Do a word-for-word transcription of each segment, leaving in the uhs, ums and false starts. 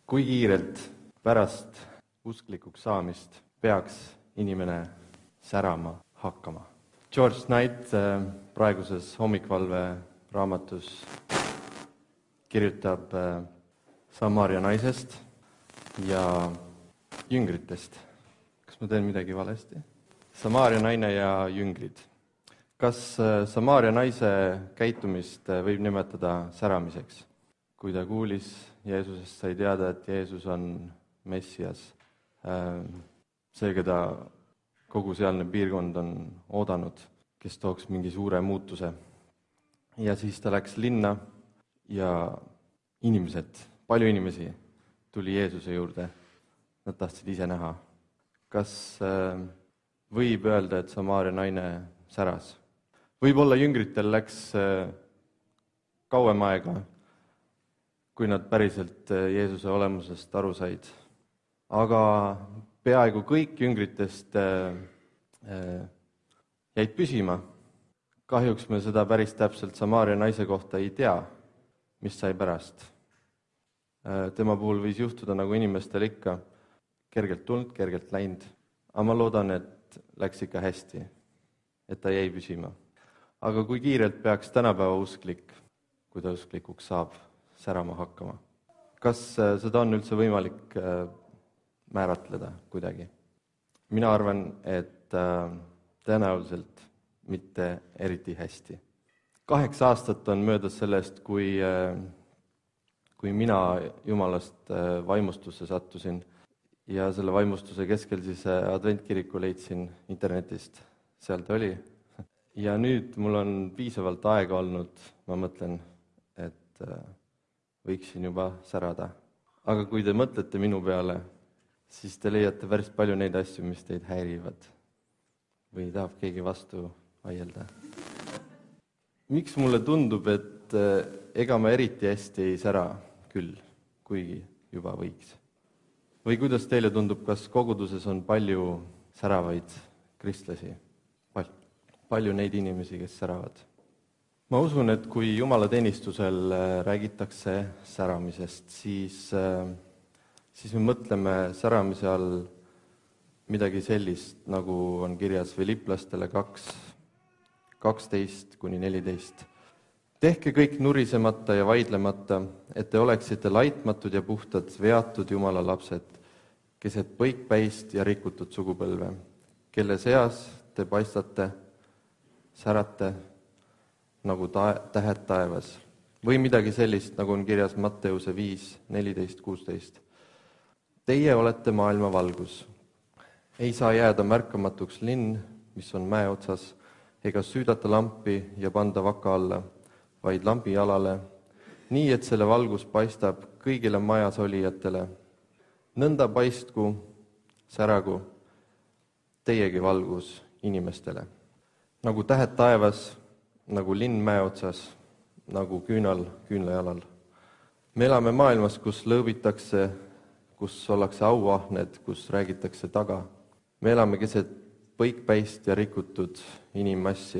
Kui kiirelt pärast usklikuks saamist peaks inimene särama hakkama? George Knight praeguses hommikvalve raamatus kirjutab Samaaria naisest ja jüngritest. Kas ma teen midagi valesti? Samaaria naine ja jüngrid. Kas Samaaria naise käitumist võib nimetada säramiseks? Kui ta kuulis Jeesusest, sai teada, et Jeesus on Messias. See, keda kogu sealne piirkond on oodanud, kes tooks mingi suure muutuse. Ja siis ta läks linna ja inimesed, palju inimesi tuli Jeesuse juurde. Nad tahtsid ise näha. Kas võib öelda, et Samaaria naine säras? Võib-olla jüngritel läks kauem aega, kui nad päriselt Jeesuse olemusest aru said. Aga peaaegu kõik jüngritest jäid püsima. Kahjuks me seda päris täpselt Samaaria naise kohta ei tea, mis sai pärast. Tema puhul võis juhtuda nagu inimestel ikka, kergelt tulnud, kergelt läinud. Aga ma loodan, et läks ikka hästi, et ta jäi püsima. Aga kui kiirelt peaks tänapäeva usklik, kui ta usklikuks saab, särama hakkama? Kas seda on üldse võimalik määratleda kuidagi? Mina arvan, et tõenäoliselt mitte eriti hästi. Kaheksa aastat on möödas sellest, kui, kui mina Jumalast vaimustusse sattusin ja selle vaimustuse keskel siis adventkiriku leidsin internetist. Seal ta oli. Ja nüüd mul on piisavalt aega olnud, ma mõtlen, et võiksin juba särada. Aga kui te mõtlete minu peale, siis te leiate päris palju neid asju, mis teid häirivad. Või tahab keegi vastu vaielda? Miks mulle tundub, et ega ma eriti hästi ei sära küll, kuigi juba võiks? Või kuidas teile tundub, kas koguduses on palju säravaid kristlasi? Palju neid inimesi, kes säravad? Ma usun, et kui jumalateenistusel räägitakse säramisest, siis, siis me mõtleme säramise all midagi sellist, nagu on kirjas Filiplastele kaks, kaksteist kuni neliteist. Tehke kõik nurisemata ja vaidlemata, et te oleksite laitmatud ja puhtad, veatud Jumala lapsed, keset põikpäist ja rikutud sugupõlve, kelle seas te paistate, särate nagu ta- tähed taevas. Või midagi sellist, nagu on kirjas Matteuse viis, neliteist, kuusteist. Teie olete maailma valgus. Ei saa jääda märkamatuks linn, mis on mäe otsas, ega süüdata lampi ja panda vaka alla, vaid lambi jalale, nii et selle valgus paistab kõigile majas olijatele. Nõnda paistku, säragu, teiegi valgus inimestele. Nagu tähed taevas, nagu linn mäe otsas, nagu küünal küünlajalal. Me elame maailmas, kus lõõbitakse, kus ollakse auahned, kus räägitakse taga. Me elame keset põikpäist ja rikutud inimmassi.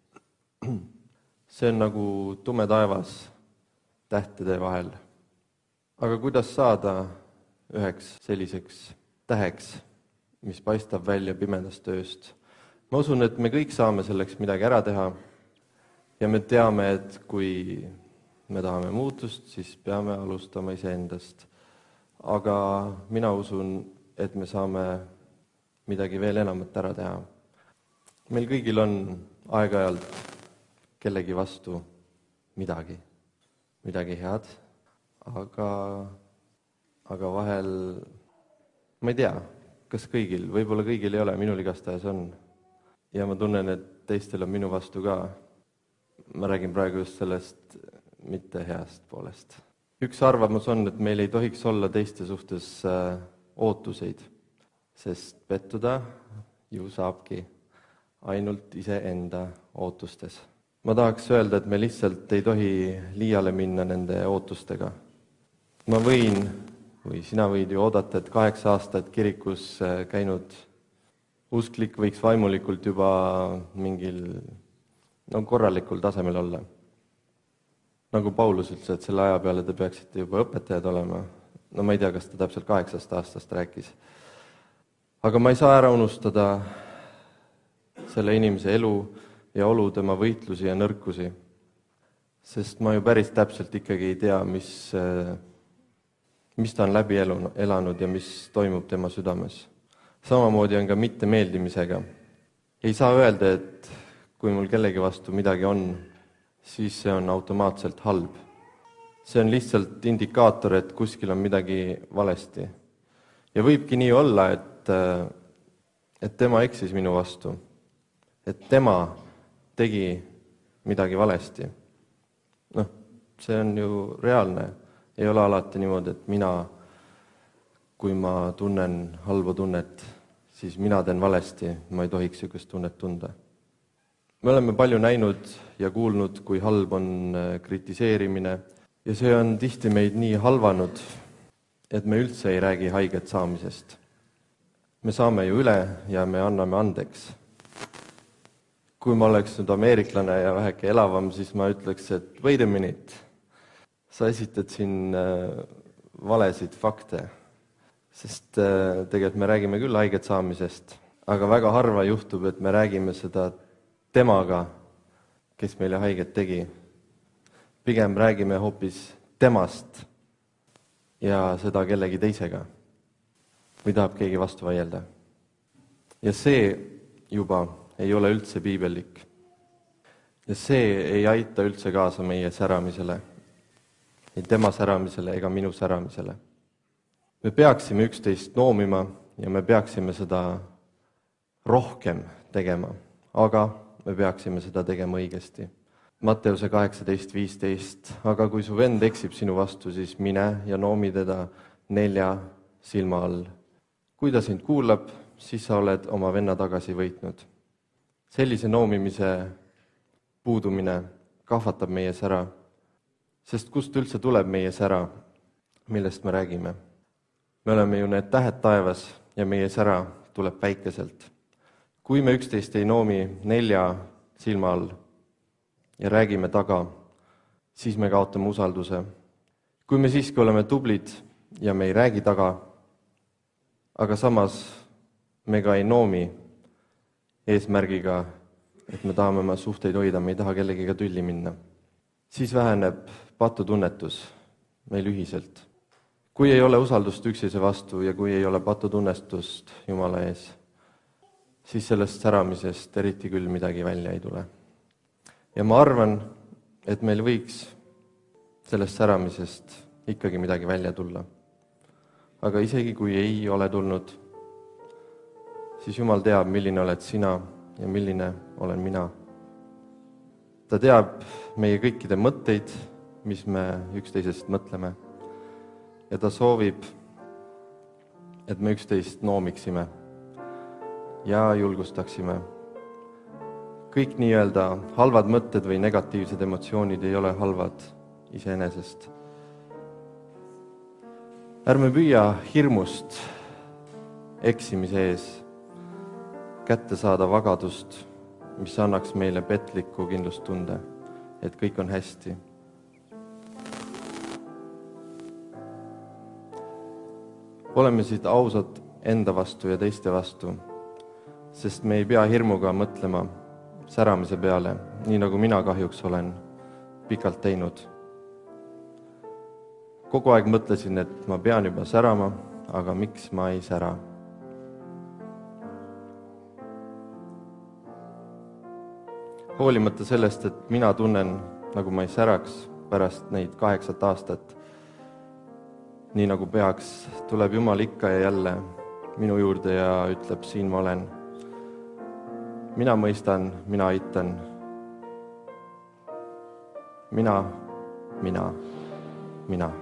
See on nagu tume taevas tähtede vahel. Aga kuidas saada üheks selliseks täheks, mis paistab välja pimedast ööst? Ma usun, et me kõik saame selleks midagi ära teha ja me teame, et kui me tahame muutust, siis peame alustama iseendast. Aga mina usun, et me saame midagi veel enamat ära teha. Meil kõigil on aeg-ajalt kellegi vastu midagi, midagi head, aga, aga vahel, ma ei tea, kas kõigil, võib-olla kõigil ei ole, minul igastahes on. Ja ma tunnen, et teistel on minu vastu ka. Ma räägin praegu just sellest mitte heast poolest. Üks arvamus on, et meil ei tohiks olla teiste suhtes ootuseid, sest pettuda ju saabki ainult iseenda ootustes. Ma tahaks öelda, et me lihtsalt ei tohi liiale minna nende ootustega. Ma võin, või sina võid ju oodata, et kaheksa aastat kirikus käinud usklik võiks vaimulikult juba mingil no, korralikul tasemel olla. Nagu Paulus ütles, et selle aja peale te peaksite juba õpetajad olema, no ma ei tea, kas ta täpselt kaheksast aastast rääkis. Aga ma ei saa ära unustada selle inimese elu ja olu, tema võitlusi ja nõrkusi, sest ma ju päris täpselt ikkagi ei tea, mis, mis ta on läbi elu, elanud ja mis toimub tema südames. Samamoodi on ka mittemeeldimisega. Ei saa öelda, et kui mul kellegi vastu midagi on, siis see on automaatselt halb. See on lihtsalt indikaator, et kuskil on midagi valesti. Ja võibki nii olla, et, et tema eksis minu vastu. Et tema tegi midagi valesti. Noh, see on ju reaalne. Ei ole alati niimoodi, et mina, kui ma tunnen halba tunnet, siis mina teen valesti, ma ei tohiks niisugust tunnet tunda. Me oleme palju näinud ja kuulnud, kui halb on kritiseerimine, ja see on tihti meid nii halvanud, et me üldse ei räägi haiget saamisest. Me saame ju üle ja me anname andeks. Kui ma oleks nüüd ameeriklane ja väheke elavam, siis ma ütleks, et wait a minute, sa esitad siin valesid fakte, sest tegelikult me räägime küll haiget saamisest, aga väga harva juhtub, et me räägime seda temaga, kes meile haiget tegi. Pigem räägime hoopis temast ja seda kellegi teisega. Või tahab keegi vastu vaielda. Ja see juba ei ole üldse piibellik. Ja see ei aita üldse kaasa meie säramisele. Ei tema säramisele ega minu säramisele. Me peaksime üksteist noomima ja me peaksime seda rohkem tegema, aga me peaksime seda tegema õigesti. Matteuse kaheksateist viisteist, aga kui su vend eksib sinu vastu, siis mine ja noomi teda nelja silma all. Kui ta sind kuulab, siis sa oled oma venna tagasi võitnud. Sellise noomimise puudumine kahvatab meie sära, sest kust üldse tuleb meie sära, millest me räägime. Me oleme ju need tähed taevas ja meie sära tuleb päikeselt. Kui me üksteist ei noomi nelja silma all ja räägime taga, siis me kaotame usalduse. Kui me siiski oleme tublid ja me ei räägi taga, aga samas me ka ei noomi eesmärgiga, et me tahame oma suhteid hoida, me ei taha kellegiga tülli minna, siis väheneb patutunnetus meil ühiselt. Kui ei ole usaldust üksteise vastu ja kui ei ole patutunnetust Jumala ees, siis sellest säramisest eriti küll midagi välja ei tule. Ja ma arvan, et meil võiks sellest säramisest ikkagi midagi välja tulla. Aga isegi kui ei ole tulnud, siis Jumal teab, milline oled sina ja milline olen mina. Ta teab meie kõikide mõtteid, mis me üksteisest mõtleme. Ja ta soovib, et me üksteist noomiksime ja julgustaksime. Kõik nii-öelda halvad mõtted või negatiivsed emotsioonid ei ole halvad iseenesest. Ärme püüa hirmust eksimise ees kätte saada vagadust, mis annaks meile petliku kindlustunde, et kõik on hästi. Oleme siit ausad enda vastu ja teiste vastu, sest me ei pea hirmuga mõtlema säramise peale, nii nagu mina kahjuks olen pikalt teinud. Kogu aeg mõtlesin, et ma pean juba särama, aga miks ma ei sära? Hoolimata sellest, et mina tunnen, nagu ma ei säraks pärast neid kaheksat aastat, nii nagu peaks, tuleb Jumal ikka ja jälle minu juurde ja ütleb, siin ma olen. Mina mõistan, mina aitan. Mina, mina, mina.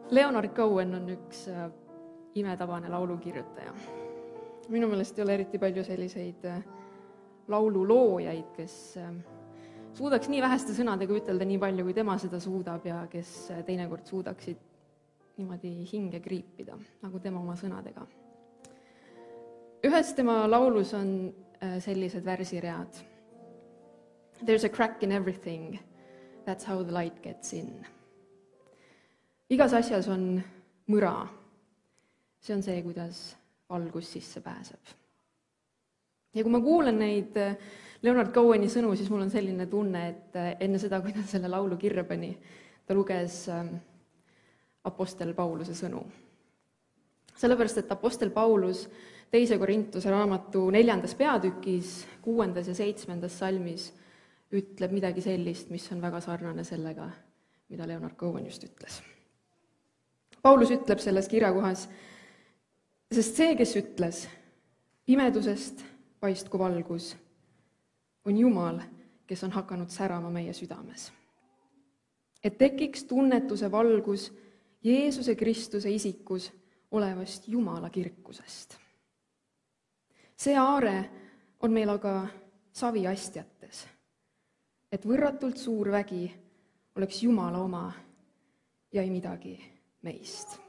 Leonard Cohen on üks imetabane laulukirjutaja. Minu meelest ei ole eriti palju selliseid laululoojaid, kes suudaks nii väheste sõnadega ütelda nii palju, kui tema seda suudab ja kes teinekord suudaksid niimoodi hinge kriipida, nagu tema oma sõnadega. Ühes tema laulus on sellised värsiread. There's a crack in everything, that's how the light gets in. Igas asjas on mõra. See on see, kuidas valgus sisse pääseb. Ja kui ma kuulen neid Leonard Coheni sõnu, siis mul on selline tunne, et enne seda, kui ta selle laulu kirja pani, ta luges apostel Pauluse sõnu. Sellepärast, et apostel Paulus teise Korintuse raamatu neljandas peatükis, kuuendas ja seitsmendas salmis ütleb midagi sellist, mis on väga sarnane sellega, mida Leonard Cohen just ütles. Paulus ütleb selles kirjakohas, sest see, kes ütles, pimedusest paistku valgus, on Jumal, kes on hakanud särama meie südames. Et tekiks tunnetuse valgus Jeesuse Kristuse isikus olevast Jumala kirkusest. See aare on meil aga saviastjates, et võrratult suur vägi oleks Jumala oma ja ei midagi meist.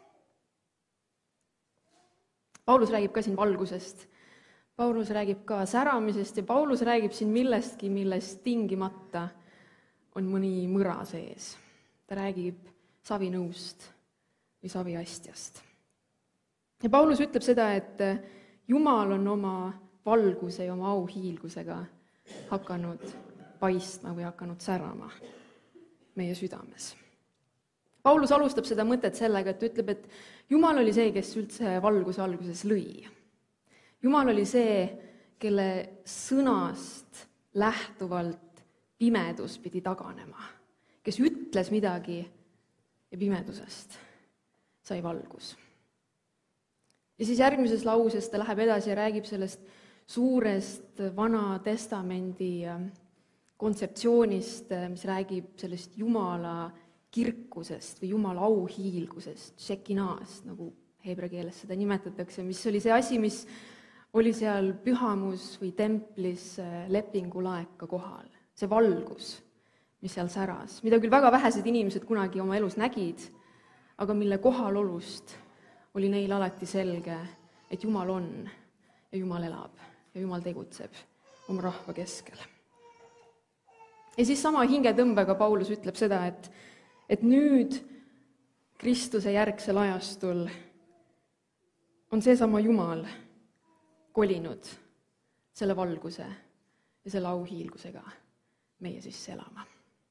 Paulus räägib ka siin valgusest, Paulus räägib ka säramisest ja Paulus räägib siin millestki, millest tingimata on mõni mõra sees. Ta räägib savinõust või saviastjast. Ja Paulus ütleb seda, et Jumal on oma valguse ja oma auhiilgusega hakanud paistma või hakanud särama meie südames. Paulus alustab seda mõtet sellega, et ütleb, et Jumal oli see, kes üldse valguse alguses lõi. Jumal oli see, kelle sõnast lähtuvalt pimedus pidi taganema, kes ütles midagi ja pimedusest sai valgus. Ja siis järgmises lauses ta läheb edasi ja räägib sellest suurest Vana Testamendi kontseptsioonist, mis räägib sellest Jumala kirkusest või Jumala auhiilgusest, šekinaast, nagu heebrea keeles seda nimetatakse, mis oli see asi, mis oli seal pühamus või templis lepingulaeka kohal. See valgus, mis seal säras, mida küll väga vähesed inimesed kunagi oma elus nägid, aga mille kohalolust oli neil alati selge, et Jumal on ja Jumal elab ja Jumal tegutseb oma rahva keskel. Ja siis sama hingetõmbega Paulus ütleb seda, et et nüüd Kristuse järgsel ajastul on seesama Jumal kolinud selle valguse ja selle auhiilgusega meie sisse elama.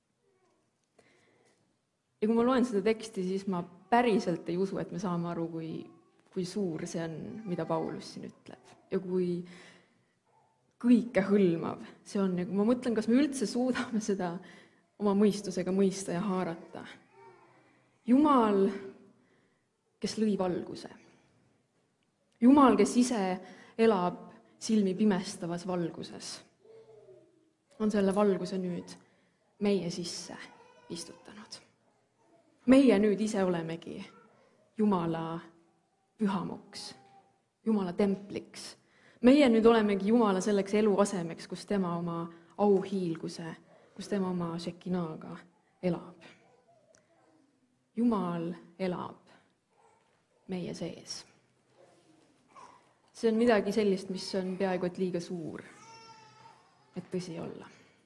Ja kui ma loen seda teksti, siis ma päriselt ei usu, et me saame aru, kui, kui suur see on, mida Paulus siin ütleb. Ja kui kõike hõlmav see on. Ja kui ma mõtlen, kas me üldse suudame seda oma mõistusega mõista ja haarata. Jumal, kes lõi valguse. Jumal, kes ise elab silmi pimestavas valguses, on selle valguse nüüd meie sisse istutanud. Meie nüüd ise olemegi Jumala pühamuks, Jumala templiks. Meie nüüd olemegi Jumala selleks eluasemeks, kus tema oma auhiilguse kus tema oma šekinaaga elab. Jumal elab meie sees. See on midagi sellist, mis on peaaegu et liiga suur, et tõsi olla.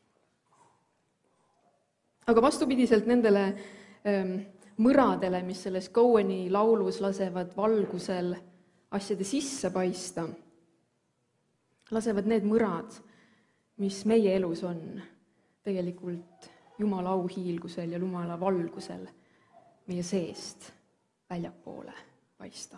Aga vastupidiselt nendele ähm, mõradele, mis selles Coheni laulus lasevad valgusel asjade sisse paista, lasevad need mõrad, mis meie elus on, tegelikult Jumala auhiilgusel ja Jumala valgusel meie seest väljapoole paista.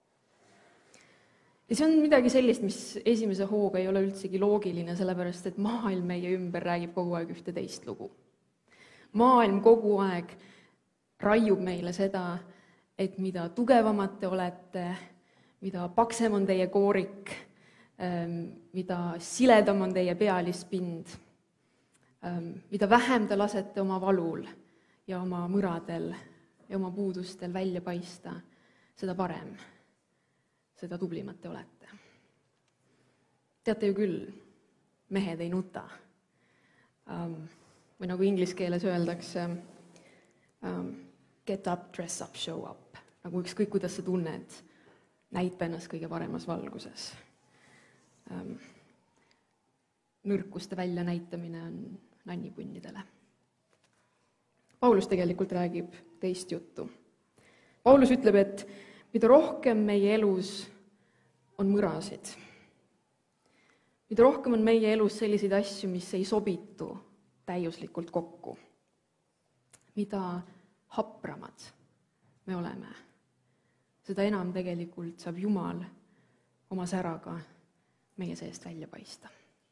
Ja see on midagi sellist, mis esimese hooga ei ole üldsegi loogiline, sellepärast et maailm meie ümber räägib kogu aeg ühte teist lugu. Maailm kogu aeg raiub meile seda, et mida tugevamad te olete, mida paksem on teie koorik, mida siledam on teie pealispind, mida vähem te lasete oma valul ja oma mõradel ja oma puudustel välja paista, seda parem, seda tublimad te olete. Teate ju küll, mehed ei nuta. Um, või nagu inglise keeles öeldakse, um, get up, dress up, show up. Nagu ükskõik, kuidas sa tunned, näita ennast kõige paremas valguses. Um, nõrkuste väljanäitamine on nannipunnidele. Paulus tegelikult räägib teist juttu. Paulus ütleb, et mida rohkem meie elus on mõrasid, mida rohkem on meie elus selliseid asju, mis ei sobitu täiuslikult kokku, mida hapramad me oleme, seda enam tegelikult saab Jumal oma säraga meie seest välja paista.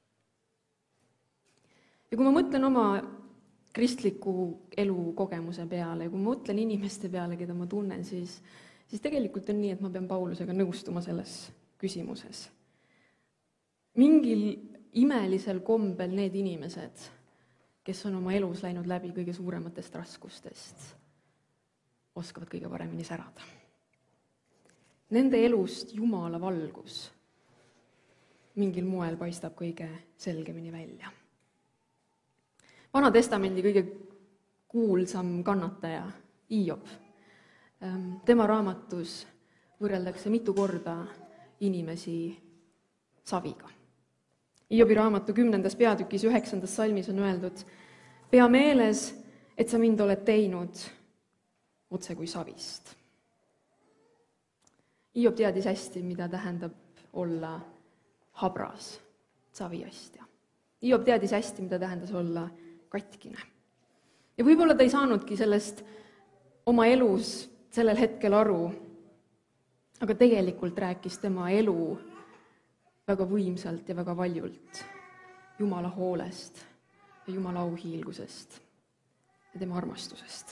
Ja kui ma mõtlen oma kristliku elu kogemuse peale ja kui ma mõtlen inimeste peale, keda ma tunnen, siis, siis tegelikult on nii, et ma pean Paulusega nõustuma selles küsimuses. Mingil imelisel kombel need inimesed, kes on oma elus läinud läbi kõige suurematest raskustest, oskavad kõige paremini särada. Nende elust Jumala valgus mingil moel paistab kõige selgemini välja. Vana testamendi kõige kuulsam kannataja, Hiob. Tema raamatus võrreldakse mitu korda inimesi saviga. Hiobi raamatu kümnendas peatükis üheksandas salmis on öeldud, pea meeles, et sa mind oled teinud otse kui savist. Hiob teadis hästi, mida tähendab olla habras, saviastja. Hiob teadis hästi, mida tähendas olla katkine. Ja võib-olla ta ei saanudki sellest oma elus sellel hetkel aru, aga tegelikult rääkis tema elu väga võimsalt ja väga valjult Jumala hoolest ja Jumala auhiilgusest ja tema armastusest.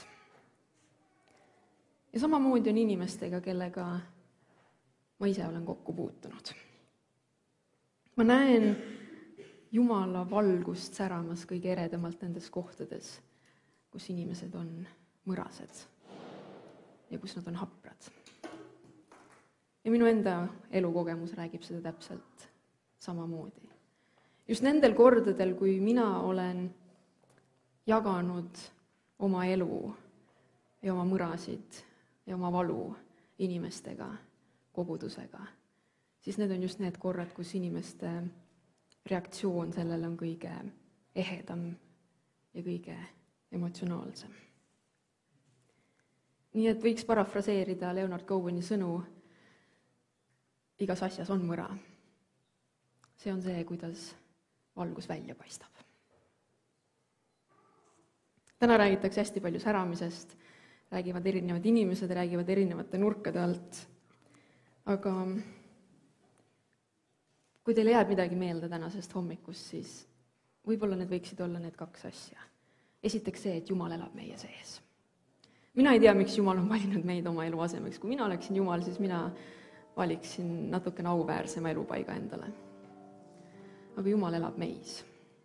Ja samamoodi on inimestega, kellega ma ise olen kokku puutunud. Ma näen Jumala valgust säramas kõige eredamalt nendes kohtades, kus inimesed on mõrased ja kus nad on haprad. Ja minu enda elukogemus räägib seda täpselt samamoodi. Just nendel kordadel, kui mina olen jaganud oma elu ja oma mõrasid ja oma valu inimestega, kogudusega, siis need on just need korrad, kus inimeste reaktsioon sellele on kõige ehedam ja kõige emotsionaalsem. Nii et võiks parafraseerida Leonard Coheni sõnu, igas asjas on mõra. See on see, kuidas valgus välja paistab. Täna räägitakse hästi palju säramisest, räägivad erinevad inimesed, räägivad erinevate nurkade alt, aga kui teile jääb midagi meelde tänasest hommikust, siis võib-olla need võiksid olla need kaks asja. Esiteks see, et Jumal elab meie sees. Mina ei tea, miks Jumal on valinud meid oma elu asemeks. Kui mina oleksin Jumal, siis mina valiksin natukene auväärsema elupaiga endale. Aga Jumal elab meis.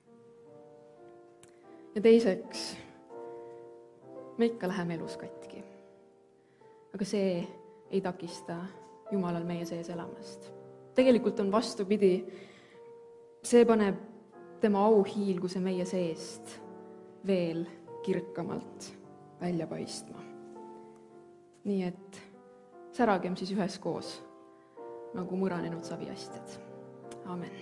Ja teiseks, me ikka läheme elus katki. Aga see ei takista Jumalal meie sees elamast. Tegelikult on vastupidi, see paneb tema auhiilguse meie seest veel kirkamalt välja paistma. Nii et säragem siis üheskoos, nagu mõranenud saviastjad. Amen.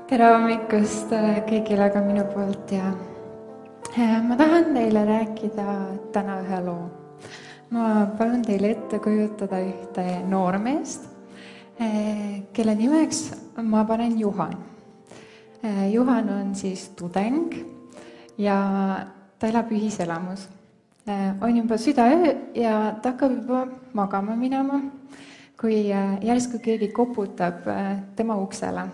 tere hommikust kõigile ka minu poolt ja ma tahan teile rääkida täna ühe loo. Ma palun teile ette kujutada ühte noormeest, kelle nimeks ma panen Juhan. Juhan on siis tudeng ja ta elab ühiselamus. On juba südaöö ja ta hakkab juba magama minema, kui järsku keegi koputab tema uksele.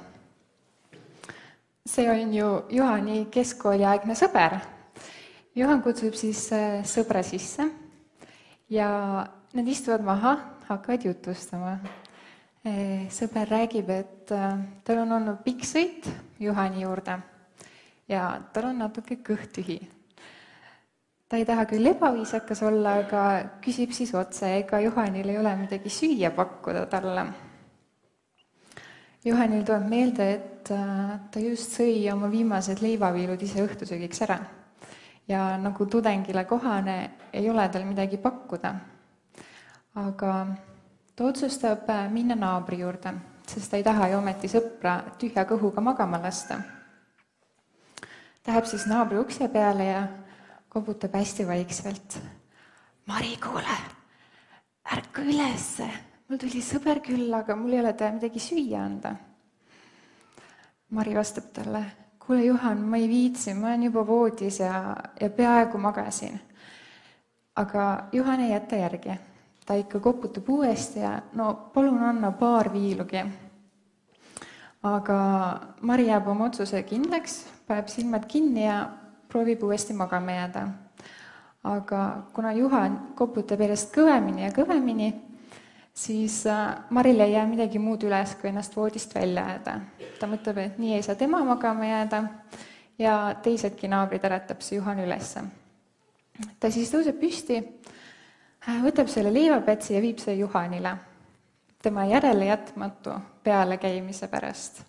See on ju Juhani keskkooliaegne sõber. Juhan kutsub siis sõbra sisse ja nad istuvad maha, hakkavad jutustama. Sõber räägib, et tal on olnud pikk sõit Juhani juurde ja tal on natuke kõht tühi. Ta ei taha küll ebaviisakas olla, aga küsib siis otse, ega Juhanil ei ole midagi süüa pakkuda talle. Juhanil tuleb meelde, et ta just sõi oma viimased leivaviilud ise õhtusöögiks ära. Ja nagu tudengile kohane, ei ole tal midagi pakkuda. Aga ta otsustab minna naabri juurde, sest ta ei taha ju ometi sõpra tühja kõhuga magama lasta. Ta läheb siis naabri ukse peale ja koputab hästi vaikselt. Mari, kuule, ärka ülesse! Mul tuli sõber küll, aga mul ei ole talle midagi süüa anda. Mari vastab talle, kuule Juhan, ma ei viitsi, ma olen juba voodis ja, ja peaaegu magasin. Aga Juhan ei jäta järgi. Ta ikka koputab uuesti ja no palun anna paar viilugi. Aga Mari jääb oma otsuse kindlaks, paneb silmad kinni ja proovib uuesti magama jääda. Aga kuna Juhan koputab järjest kõvemini ja kõvemini, siis Maril ei jää midagi muud üles, kui ennast voodist välja jääda. Ta mõtleb, et nii ei saa tema magama jääda ja teisedki naabrid äratab see Juhan ülesse. Ta siis tõuseb püsti, võtab selle leivapätsi ja viib see Juhanile, tema järele jätmatu peale käimise pärast.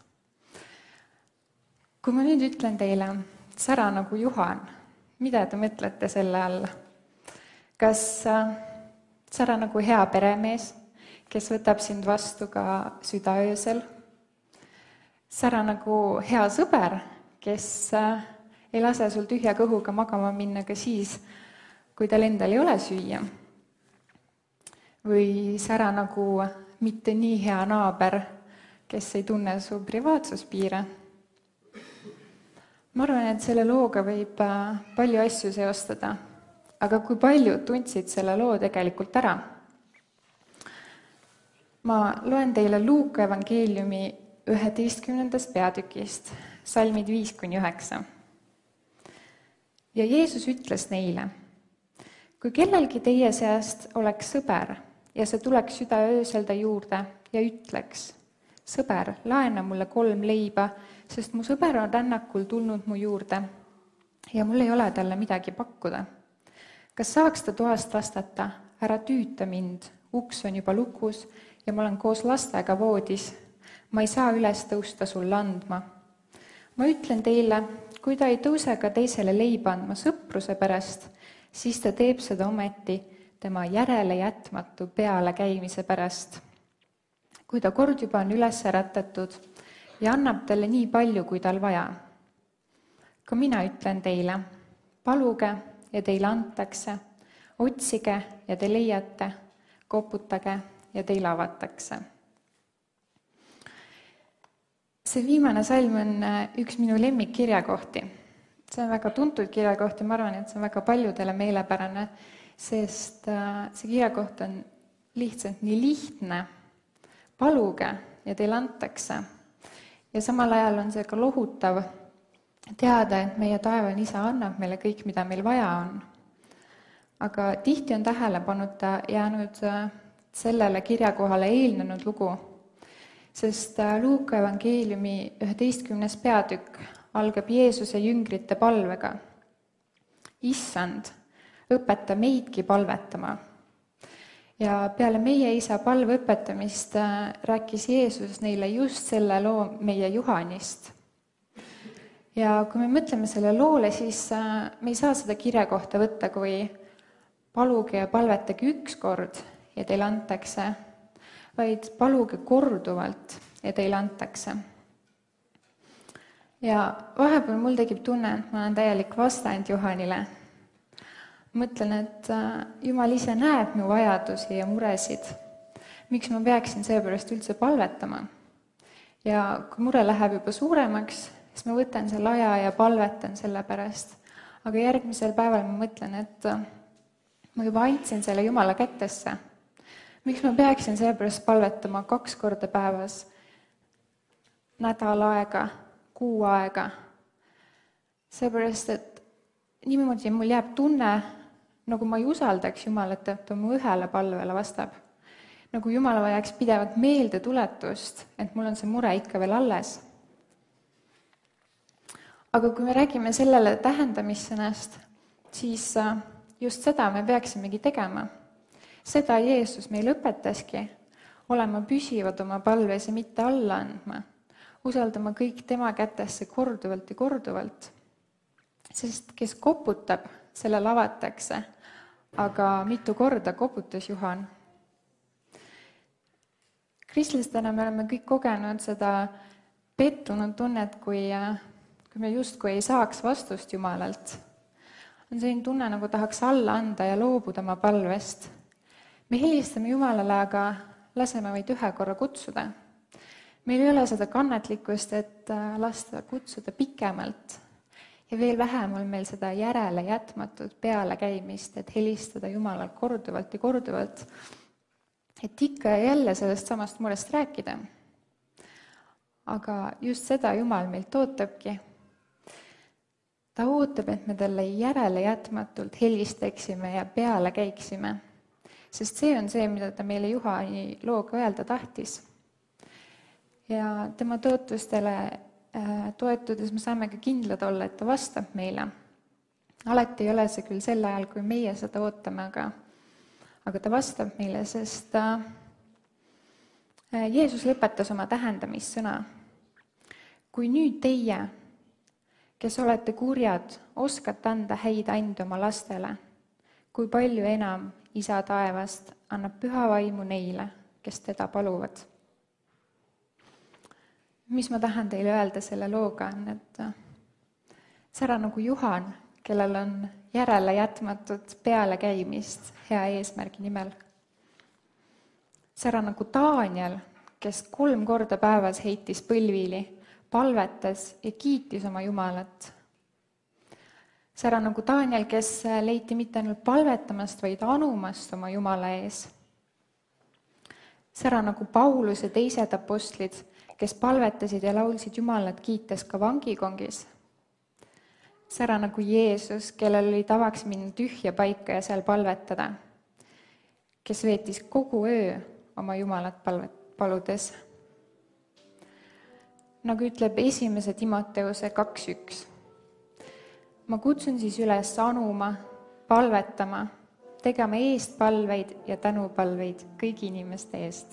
Kui ma nüüd ütlen teile, sära nagu Juhan, mida te mõtlete selle all? Kas sära nagu hea peremees, kes võtab sind vastu ka südaöösel? Sära nagu hea sõber, kes ei lase sul tühja kõhuga magama minna ka siis, kui tal endal ei ole süüa? Või sära nagu mitte nii hea naaber, kes ei tunne su privaatsuspiire? Ma arvan, et selle looga võib palju asju seostada, aga kui paljud tundsid selle loo tegelikult ära? Ma loen teile Luuka evangeeliumi üheteistkümnendast peatükist, salmid viis kuni üheksa. Ja Jeesus ütles neile, kui kellelgi teie seast oleks sõber ja see tuleks südaöösel ta juurde ja ütleks, sõber, laena mulle kolm leiba, sest mu sõber on rännakul tulnud mu juurde ja mul ei ole talle midagi pakkuda. Kas saaks ta toast vastata, ära tüüta mind, uks on juba lukus ja ma olen koos lastega voodis, ma ei saa üles tõusta sulle andma. Ma ütlen teile, kui ta ei tõuse ka teisele leiba andma sõpruse pärast, siis ta teeb seda ometi tema järele jätmatu peale käimise pärast. Kui ta kord juba on üles äratatud ja annab talle nii palju, kui tal vaja. Ka mina ütlen teile, paluge ja teile antakse, otsige ja te leiate, koputage ja teile avatakse. See viimane salm on üks minu lemmik kirjakohti. See on väga tuntud kirjakoht ja ma arvan, et see on väga paljudele meelepärane, sest see kirjakoht on lihtsalt nii lihtne. Paluge ja teile antakse. Ja samal ajal on see ka lohutav teada, et meie taevane isa annab meile kõik, mida meil vaja on. Aga tihti on tähelepanuta jäänud sellele kirjakohale eelnenud lugu, sest Luuka evangeeliumi üheteistkümnes peatükk algab Jeesuse jüngrite palvega. Issand, õpeta meidki palvetama. Ja peale meie isa palve õpetamist rääkis Jeesus neile just selle loo meie Juhanist. Ja kui me mõtleme selle loole, siis me ei saa seda kirjakohta võtta, kui paluge ja palvetage üks kord ja teile antakse, vaid paluge korduvalt ja teile antakse. ja vahepeal mul tekib tunne, et ma olen täielik vastand Juhanile. Mõtlen, et Jumal ise näeb mu vajadusi ja muresid. Miks ma peaksin seepärast üldse palvetama? Ja kui mure läheb juba suuremaks, siis ma võtan selle aja ja palvetan selle pärast. Aga järgmisel päeval ma mõtlen, et ma juba andsin selle Jumala kätesse. Miks ma peaksin seepärast palvetama kaks korda päevas, nädal aega, kuu aega? Seepärast, et niimoodi mul jääb tunne, nagu ma ei usaldaks Jumalat, et ta mu ühele palvele vastab. Nagu Jumala vajaks pidevat meelde tuletust, et mul on see mure ikka veel alles. Aga kui me räägime sellele tähendamissõnast, siis just seda me peaksimegi tegema. Seda Jeesus meil õpetaski, olema püsivad oma palves ja mitte alla andma, usaldama kõik tema kätesse korduvalt ja korduvalt. Sest kes koputab, selle avatakse, aga mitu korda koputas Juhan. Kristlastena me oleme kõik kogenud seda pettunud tunnet, kui, kui me justkui ei saaks vastust Jumalalt. On selline tunne, nagu tahaks alla anda ja loobuda oma palvest. Me helistame Jumalale, aga laseme vaid ühe korra kutsuda. Meil ei ole seda kannatlikkust, et lasta kutsuda pikemalt. Ja veel vähem on meil seda järele jätmatut peale käimist, et helistada Jumalalt korduvalt ja korduvalt, et ikka ja jälle sellest samast murest rääkida. Aga just seda Jumal meilt ootabki. Ta ootab, et me talle järele jätmatult helistaksime ja peale käiksime, sest see on see, mida ta meile Juhani looga öelda tahtis. Ja tema tootustele toetudes me saame ka kindlad olla, et ta vastab meile. Alati ei ole see küll sel ajal, kui meie seda ootame, aga, aga ta vastab meile, sest Jeesus lõpetas oma tähendamissõna. Kui nüüd teie, kes olete kurjad, oskate anda häid ande oma lastele, kui palju enam Isa taevast annab püha vaimu neile, kes teda paluvad. Mis ma tahan teile öelda selle looga on, et sära nagu Juhan, kellel on järele jätmatud peale käimist hea eesmärgi nimel. Sära nagu Daniel, kes kolm korda päevas heitis põlvili, palvetas ja kiitis oma Jumalat. Sära nagu Daniel, kes leiti mitte ainult palvetamast, vaid anumast oma Jumala ees. Sära nagu Paulus ja teised apostlid, kes palvetasid ja laulsid Jumalat kiites ka vangikongis. Sära nagu Jeesus, kellel oli tavaks minna tühja paika ja seal palvetada, kes veetis kogu öö oma Jumalat palvet, paludes. Nagu ütleb esimese Timoteuse kaks üks. Ma kutsun siis üles anuma, palvetama, tegema eest palveid ja tänupalveid kõigi inimeste eest.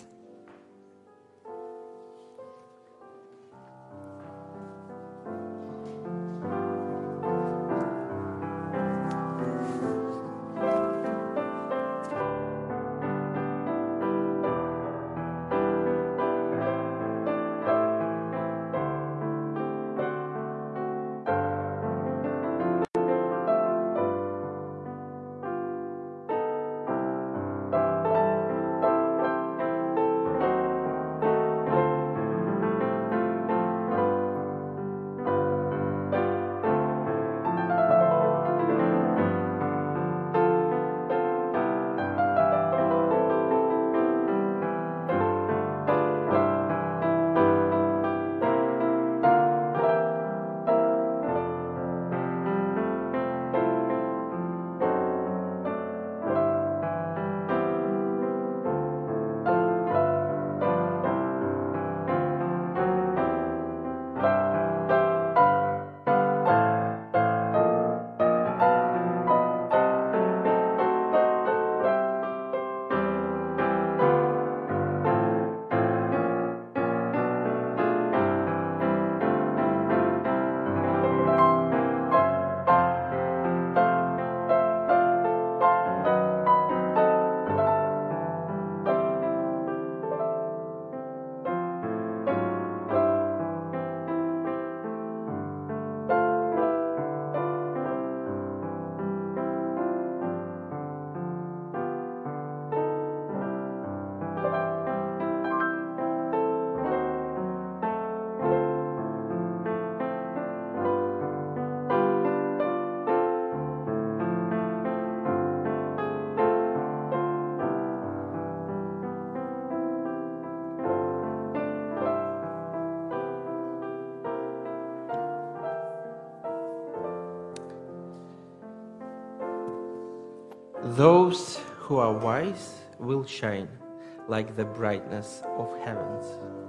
Those who are wise will shine like the brightness of heavens.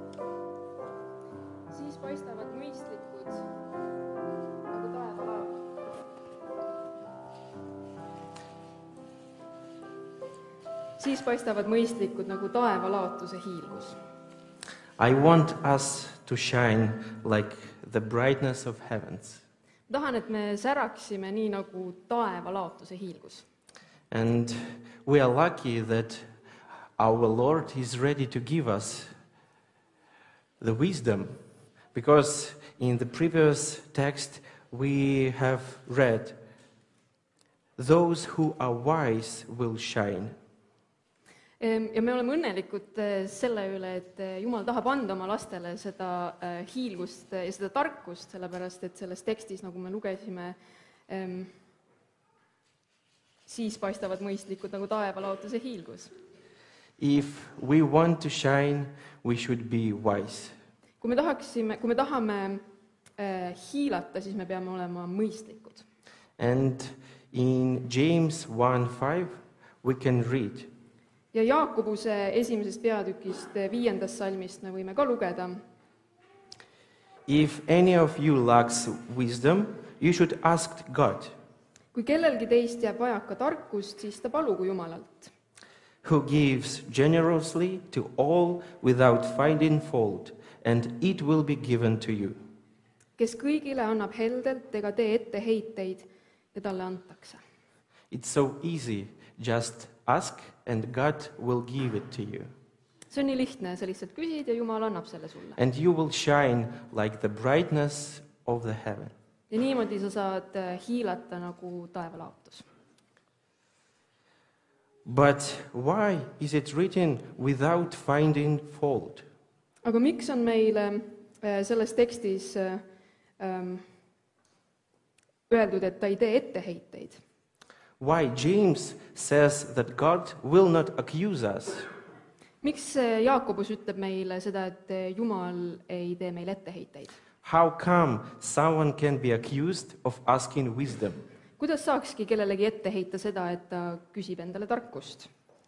siis paistavad mõistlikud nagu taevalaev. siis paistavad mõistlikud nagu taevalaotuse hiilgus. I want us to shine like the brightness of heavens. tahan, et me säraksime nii nagu taevalaotuse hiilgus. And we are lucky that our Lord is ready to give us the wisdom, because in the previous text we have read, those who are wise will shine. Ja me oleme õnnelikud selle üle, et Jumal tahab anda oma lastele seda hiilgust ja seda tarkust, sellepärast et selles tekstis, nagu me lugesime, siis paistavad mõistlikud nagu taevalaotuse hiilgus. If we want to shine, we should be wise. Kui me tahaksime, kui me tahame hiilata, siis me peame olema mõistlikud. And in James one five we can read, ja Jaakobuse esimesest peatükist viiendast salmist me võime ka lugeda. If any of you lacks wisdom, you should ask God, kui kellelgi teist jääb vajaka tarkust, siis ta palugu Jumalalt, who gives generously to all without finding fault, and it will be given to you. kes kõigile annab heldelt ega tee etteheiteid ja talle antakse. It's so easy, just ask and God will give it to you. See on nii lihtne, sa lihtsalt küsid ja Jumal annab selle sulle. And you will shine like the brightness of the heaven. Ja niimoodi sa saad hiilata nagu taevalaotus. But why is it written without finding fault? Aga miks on meile selles tekstis ähm, öeldud, et ta ei tee etteheiteid? Why James says that God will not accuse us? Miks Jaakobus ütleb meile seda, et Jumal ei tee meile etteheiteid? How come someone can be accused of asking wisdom? Kuidas saakski kellelegi ette heita seda, et ta küsib endale tarkust?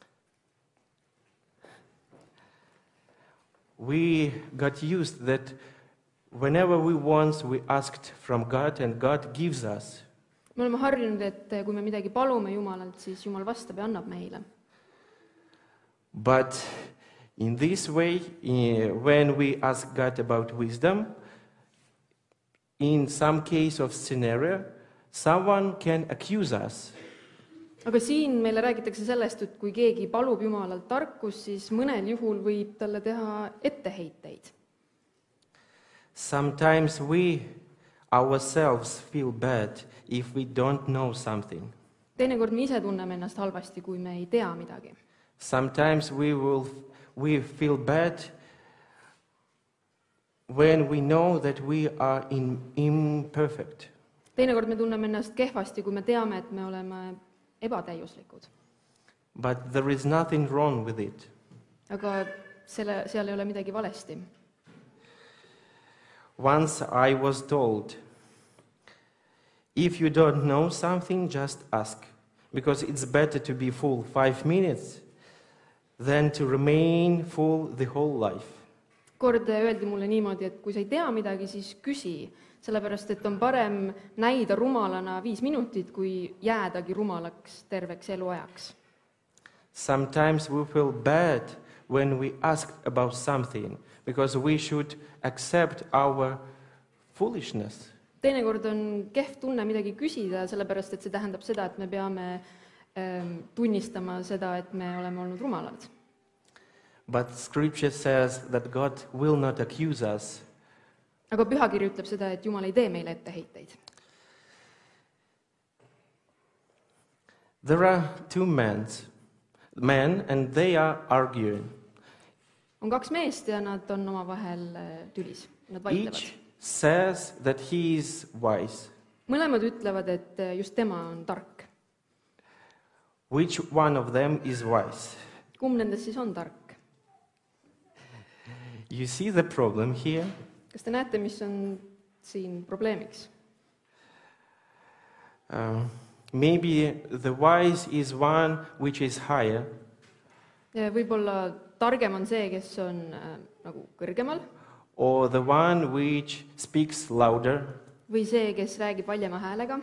We got used that whenever we want, we asked from God and God gives us. Me oleme harjunud, et kui me midagi palume Jumalalt, siis Jumal vastab ja annab meile. But in this way, when we ask God about wisdom, in some case of scenario, someone can accuse us. Aga siin meile räägitakse sellest, et kui keegi palub Jumalalt tarkust, siis mõnel juhul võib talle teha etteheiteid. Sometimes we ourselves feel bad if we don't know something. Teinekord me ise tunneme ennast halvasti, kui me ei tea midagi. Sometimes we will we feel bad when we know that we are in, imperfect. Teinekord me tunneme ennast kehvasti, kui me teame, et me oleme ebatäiuslikud. But there is nothing wrong with it. Aga selle, seal ei ole midagi valesti. Once I was told, if you don't know something, just ask, because it's better to be full five minutes than to remain full the whole life. Kord öeldi mulle niimoodi, et kui sa ei tea midagi, siis küsi, sellepärast et on parem näida rumalana viis minutit, kui jäädagi rumalaks terveks eluajaks. Sometimes we feel bad when we ask about something, because we should accept our foolishness. Teinekord on kehv tunne midagi küsida, sellepärast et see tähendab seda, et me peame ähm, tunnistama seda, et me oleme olnud rumalad. But Scripture says that God will not accuse us. Aga pühakiri ütleb seda, et Jumal ei tee meile etteheiteid. There are two men, men and they are arguing. On kaks meest ja nad on omavahel tülis. Nad vaidlevad. Each says that he is wise. Mõlemad ütlevad, et just tema on tark. Which one of them is wise? Kumb nendest siis on tark? You see the problem here? Kas te näete, mis on siin probleemiks? Uh, Maybe the wise is one which is higher, võib-olla targem on see, kes on äh, nagu kõrgemal, or the one which speaks louder. või see, kes räägib valjema häälega.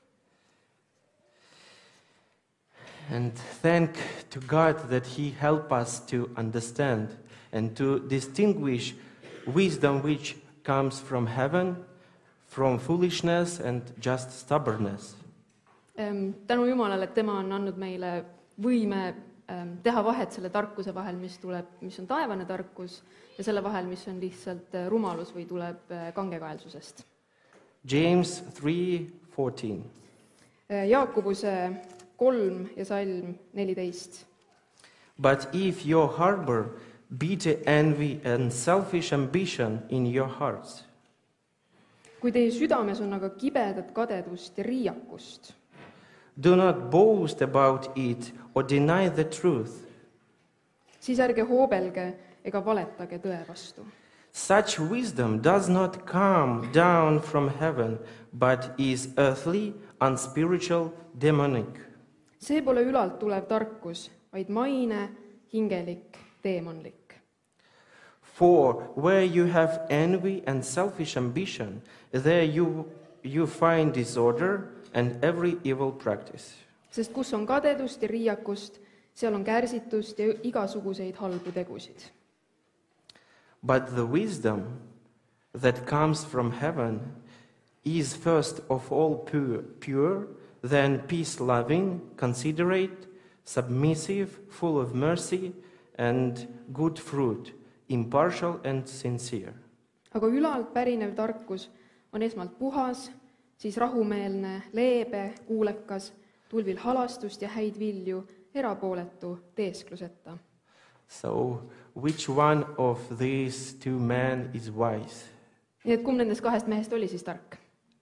And thank to God that He help us to understand and to distinguish wisdom which comes from heaven, from foolishness and just stubbornness. Ähm, tänu Jumalale, et tema on andnud meile võime ähm, teha vahet selle tarkuse vahel, mis tuleb, mis on taevane tarkus, ja selle vahel, mis on lihtsalt äh, rumalus või tuleb äh, kangekaelsusest. James three fourteen. Äh, Jaakobuse kolm ja salm neliteist. But if you harbor bitter envy and selfish ambition in your hearts, kui teie südames on aga kibedat kadedust ja riiakust, do not boast about it or deny the truth. siis ärge hoobelge ega valetage tõe vastu. Such wisdom does not come down from heaven, but is earthly, unspiritual, demonic. see pole ülalt tulev tarkus, vaid maine, hingelik, teemonlik. For where you have envy and selfish ambition, there you, you find disorder and every evil practice. Sest kus on kadedust ja riiakust, seal on kärsitust ja igasuguseid halbu tegusid. But the wisdom that comes from heaven is first of all pure, pure, then peace-loving, considerate, submissive, full of mercy and good fruit, impartial and sincere. Aga ülalt pärinev tarkus on esmalt puhas, siis rahumeelne, leebe, kuulekas, tulvil halastust ja häid vilju, erapooletu, teeskluseta. So, which one of these two men is wise? Nii et kumb nendest kahest mehest oli siis tark?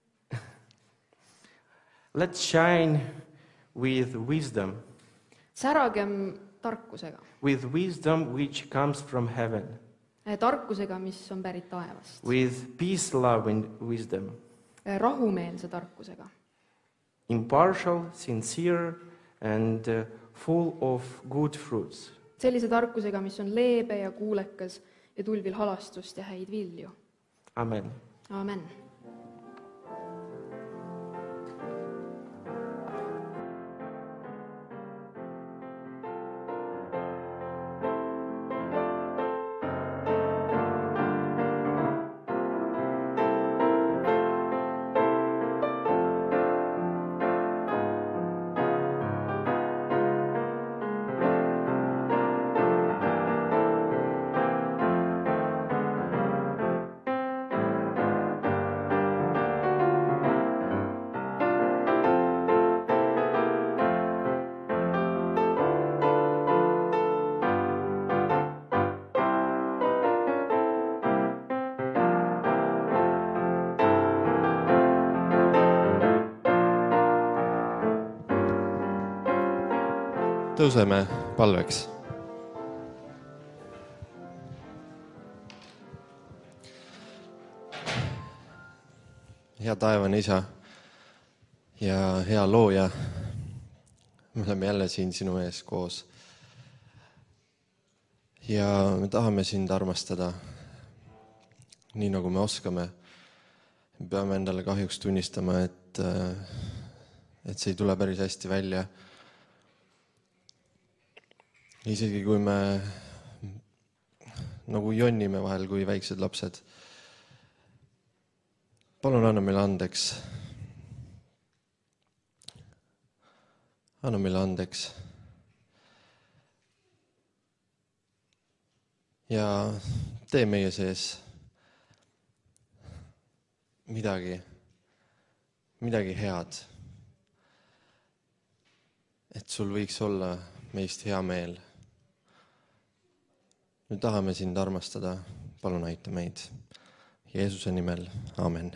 Let's shine with wisdom, Säragem tarkusega. with wisdom which comes from heaven, Tarkusega, mis on pärit taevast. with peace-loving wisdom, Rahumeelse tarkusega. impartial, sincere, and uh, full of good fruits. Sellise tarkusega, mis on leebe ja kuulekas ja tulvil halastust ja häid vilju. Amen. Amen. Tõuseme palveks. Hea taevane Isa ja hea looja, me oleme jälle siin sinu ees koos. Ja me tahame sind armastada, nii nagu me oskame. Me peame endale kahjuks tunnistama, et, et see ei tule päris hästi välja. Isegi kui me nagu jonnime vahel kui väiksed lapsed. Palun anna meile andeks. Anna meile andeks. Ja tee meie sees midagi, midagi head. Et sul võiks olla meist hea meel. Me tahame sind armastada, palun aita meid. Jeesuse nimel, amen.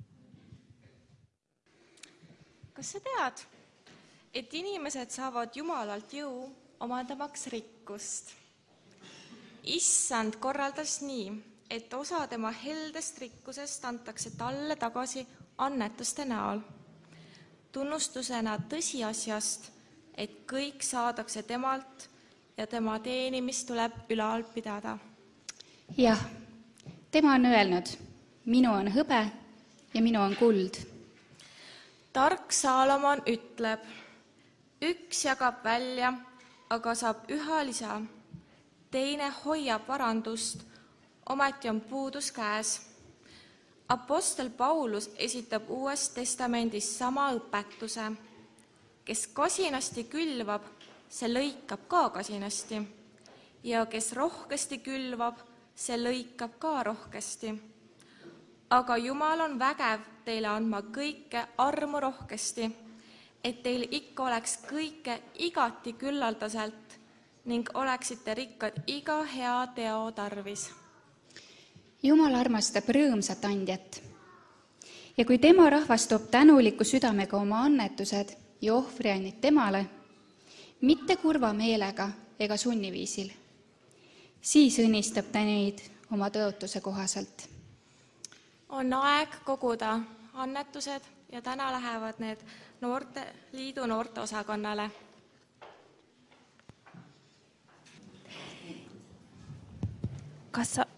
Kas sa tead, et inimesed saavad Jumalalt jõu omandamaks rikkust? Issand korraldas nii, et osa tema heldest rikkusest antakse talle tagasi annetuste näol. tunnustusena tõsiasjast, et kõik saadakse temalt ja tema teenimist tuleb ülal pidada. Jah, tema on öelnud, minu on hõbe ja minu on kuld. Tark Saalomon ütleb, üks jagab välja, aga saab üha lisa. Teine hoiab varandust, ometi on puudus käes. Apostel Paulus esitab Uues Testamendis sama õpetuse. Kes kasinasti külvab, see lõikab ka kasinasti. Ja kes rohkesti külvab, see lõikab ka rohkesti. Aga Jumal on vägev teile andma kõike armu rohkesti, et teil ikka oleks kõike igati küllaldaselt ning oleksite rikkad iga hea teo tarvis. Jumal armastab rõõmsat andjat. Ja kui tema rahvas toob tänuliku südamega oma annetused ja ohvriannid temale, mitte kurva meelega ega sunniviisil, siis õnnistab ta neid oma tõotuse kohaselt. On aeg koguda annetused ja täna lähevad need noorte, liidu noorte osakonnale. Kas sa...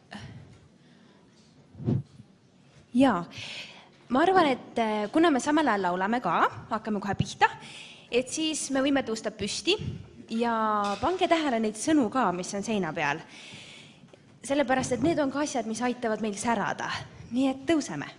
Jaa, ma arvan, et kuna me samal ajal laulame ka, hakkame kohe pihta, et siis me võime tõusta püsti ja pange tähele neid sõnu ka, mis on seina peal. Sellepärast, et need on ka asjad, mis aitavad meil särada. Nii et tõuseme.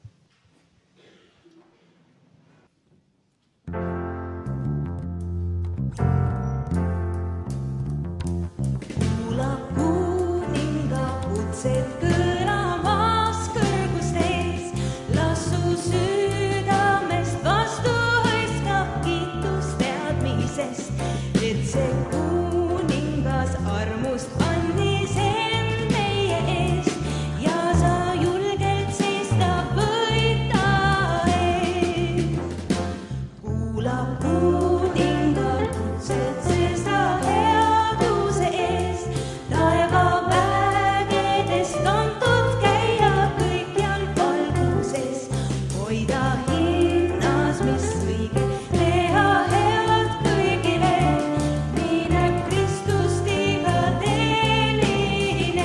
Kuulab kuninga kutset kõlamas kõrgustes, lasu südamest vastu hõiskab kiitus teadmisest, et see kuningas armust andis end meie eest ja sa julgelt seista võita eest. Kuulab kuninga kutset, sest ta headuse eest taeva vägedest kantud käia kõikjal valguses, hoida hinnas, mis õige, teha head kõigile, nii näeb Kristust iga teeline.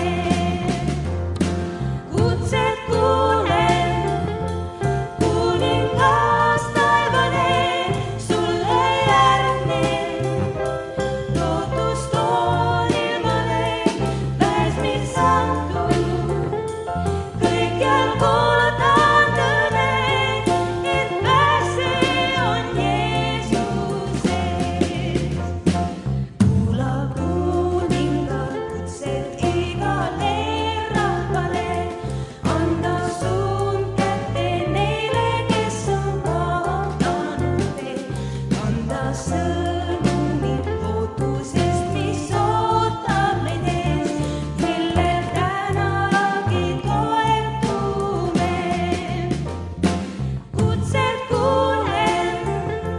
Kutset kuulen, kuningas taevane, sulle järgnen, lootust toon ilmale, pääsmissaatu. Kõikjal kuulutan tõde, et pääse on Jeesuses. Kuula kuninga kutset igale rahvale, anda suund kätte neile, kes on kaotanud tee, anda sõnumit lootusest, mis ootab meid ees, millel tänagi toetume. Kutset kuulen,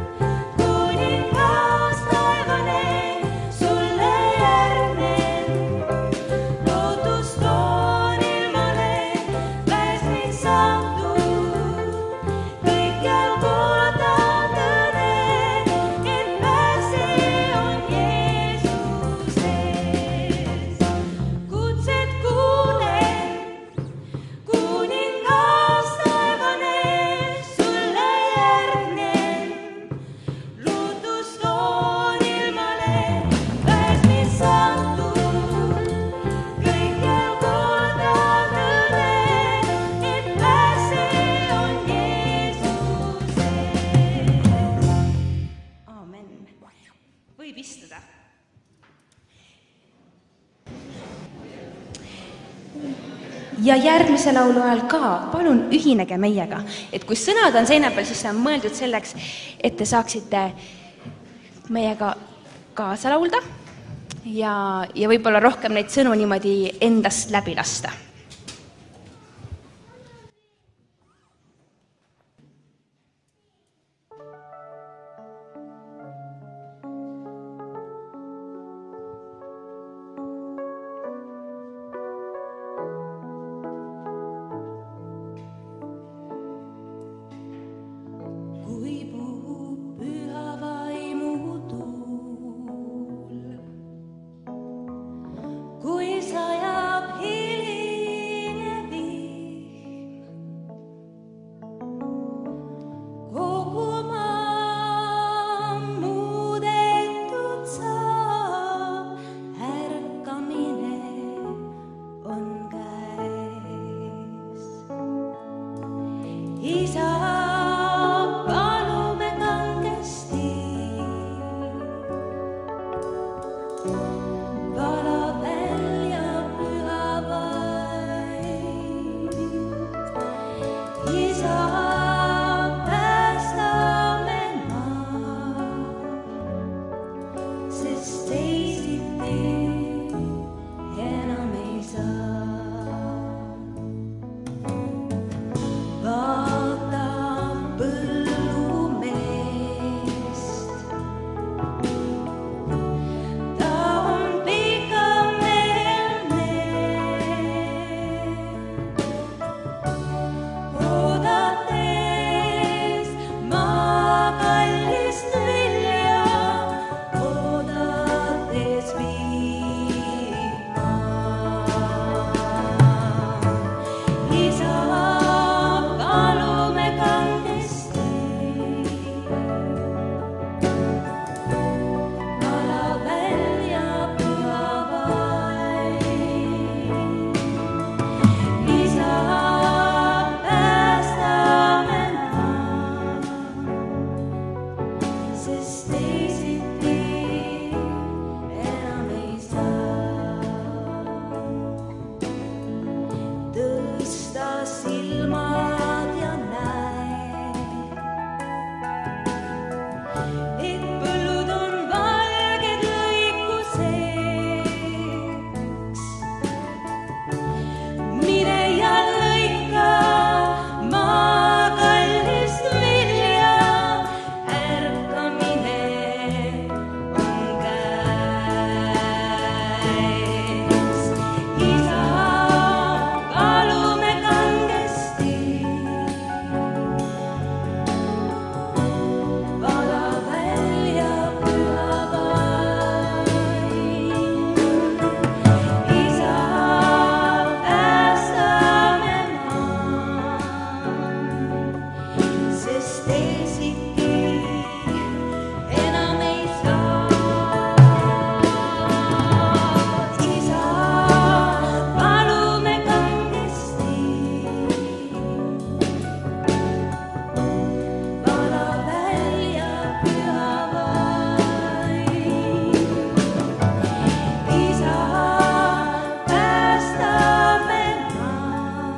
kuningas taevane, sulle järgnen, lootust toon ilmale, pääsmissaatu. Kõikjal kuulutan tõde, et pääse on Jeesuses. Kutset kuulen, kuningas taevane, sulle järgnen, lootust toon ilmale, pääsmissaatu. Kõikjal kuulutan tõde, et pääse on Jeesuses. Aamen. Võib istuda. Ja järgmise laulu ajal ka palun ühinege meiega, et kui sõnad on seina peal, siis see on mõeldud selleks, et te saaksite meiega kaasa laulda ja, ja võib-olla rohkem neid sõnu niimoodi endast läbi lasta. Kui puu vala välja püha vaim. Isa, päästa me maa, sest teisiti enam ei saa. Vaata põllumeest, ta on pikameelne, oodates maa kallist vilja, oodates vihma. Isa, palume kandesti, vala välja püha vaim. Isa, päästa me maa, sest teisiti enam ei saa. Tõsta silmad ja näe, et põllud on valged lõikuseks. Mine ja lõika maa kallist vilja, ärkamine on käes. Isa, palume kangesti, vala välja püha vaim. Isa, päästa me maa, sest teisiti enam ei saa. Isa, palume kangesti, vala välja püha vaim. Isa, päästa me maa,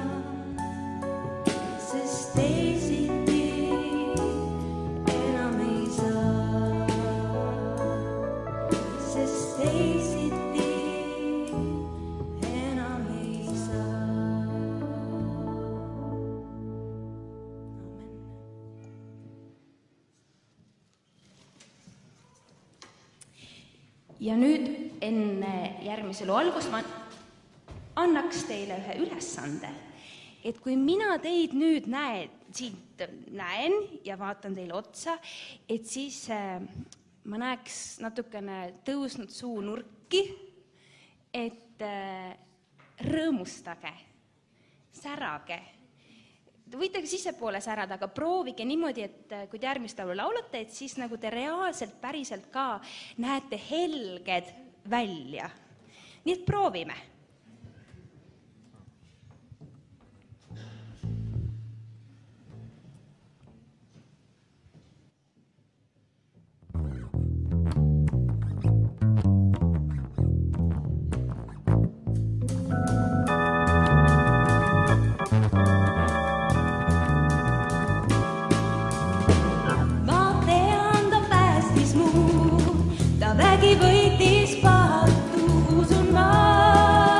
sest teisiti enam ei saa. Sest teisiti enam ei saa. ja nüüd enne järgmise loo algust ma annaks teile ühe ülesande, et kui mina teid nüüd näen, siit näen ja vaatan teile otsa, et siis äh, ma näeks natukene tõusnud suunurki, et äh, rõõmustage, särage. Te võite ka sissepoole särada, aga proovige niimoodi, et äh, kui te järgmist laulu laulate, et siis nagu te reaalselt, päriselt ka näete helged välja. Nii et proovime. Ma tean, ta päästis mu, ta vägi võitis pahat, usun ma.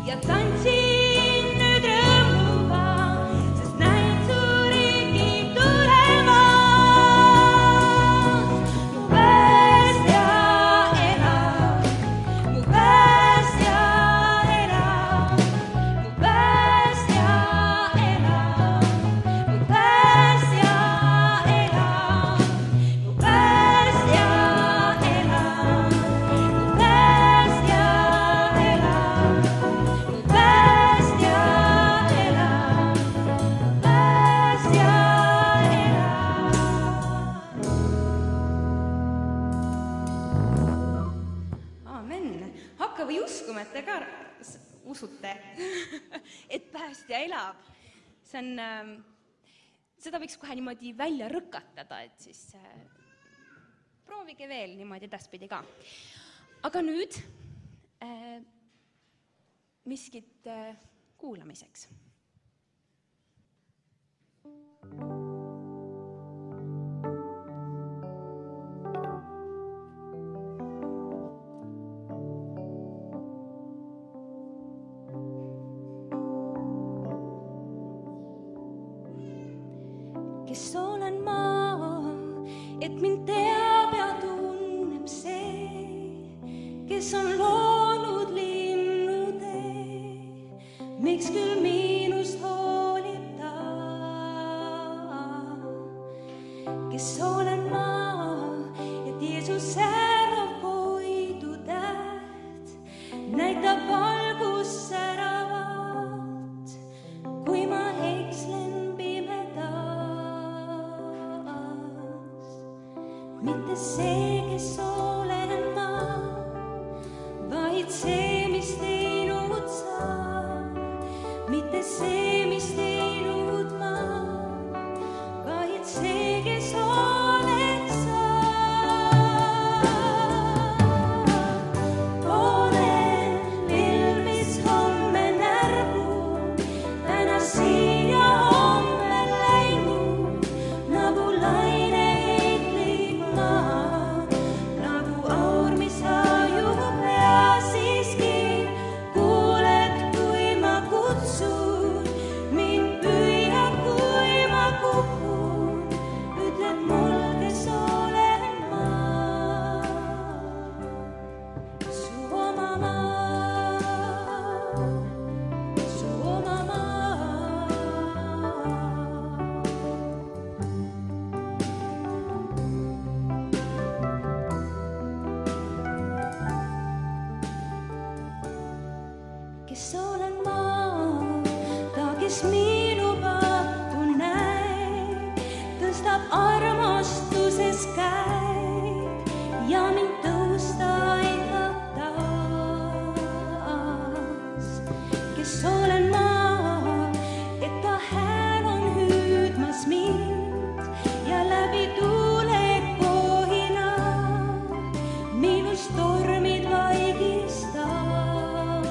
ja tantsin nüüd rõõmuga, sest näin su riigi tulemas. Mu päästja elab, mu päästja elab, mu päästja elab, mu päästja elab, mu päästja elab, mu päästja elab, mu päästja elab, päästja elab. Aamen. Hakka või uskuma, et te ka s- usute, et päästja elab. See on, ähm, seda võiks kohe niimoodi välja rõkatada, et siis äh, proovige veel niimoodi edaspidi ka. Aga nüüd äh, miskit äh, kuulamiseks. Kes olen ma, et mind teab ja tunneb see, kes on loonud linnutee, miks küll minust hoolib ta. Kes olen ma, et Jeesus särav koidu täht näitab valgust säravat, kui ma ekslen mitte see, kes olen ma, vaid see, mis teinud sa. Mitte see, mis teinud ma, vaid see, kes oled sa. Olen lill, mis homme närgub, täna siin ja homme läinud, nagu laine heitlib maa, nagu aur, mis hajub ja siiski kuuled, kui ma kutsun, mind püüab, kui ma kukun, ütled mul, kes olen ma, su oma maa, su oma maa. Kes olen ma, ta, kes minu paatu näeb, tõstab armastuses käib ja mind tõusta aitab taas. Kes olen ma, et ta hääl on hüüdmas mind ja läbi tuule kohina minust tormid vaigistab.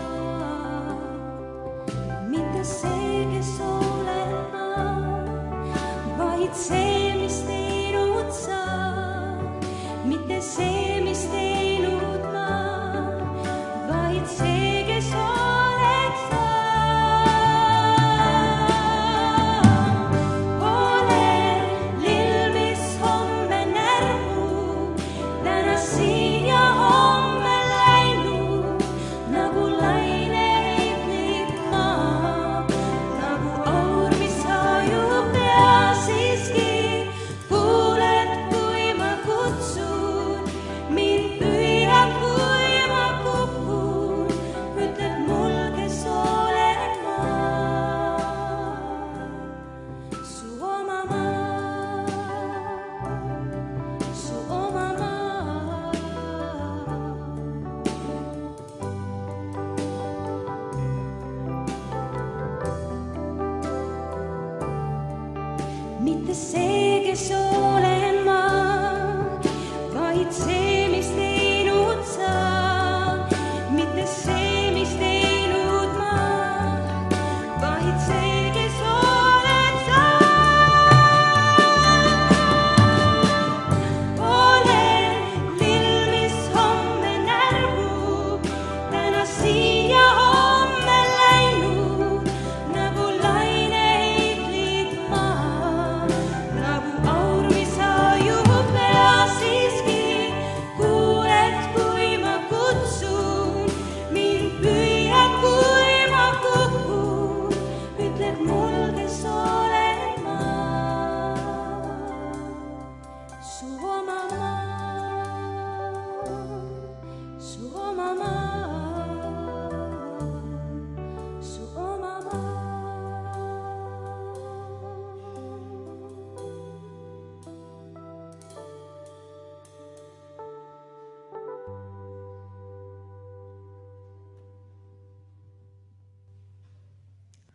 Mitte see, kes olen ma, vaid see, mis teinud sa. Mitte see, mis teinud ma, vaid see, kes oled sa. Olen lill, mis homme närgub, täna siin ja homme läinud, nagu laine heitlib maa, nagu aur, mis hajub ja siiski kuuled, kui ma kutsun, mind püüab, kui ma kukun, ütled mul, kes olen ma, su oma maa, su oma maa. Mitte see, kes olen ma, vaid see, mis teinud sa. Mitte see, mis teinud ma, vaid see, kes oled sa. Olen lill, mis homme närgub, täna siin ja homme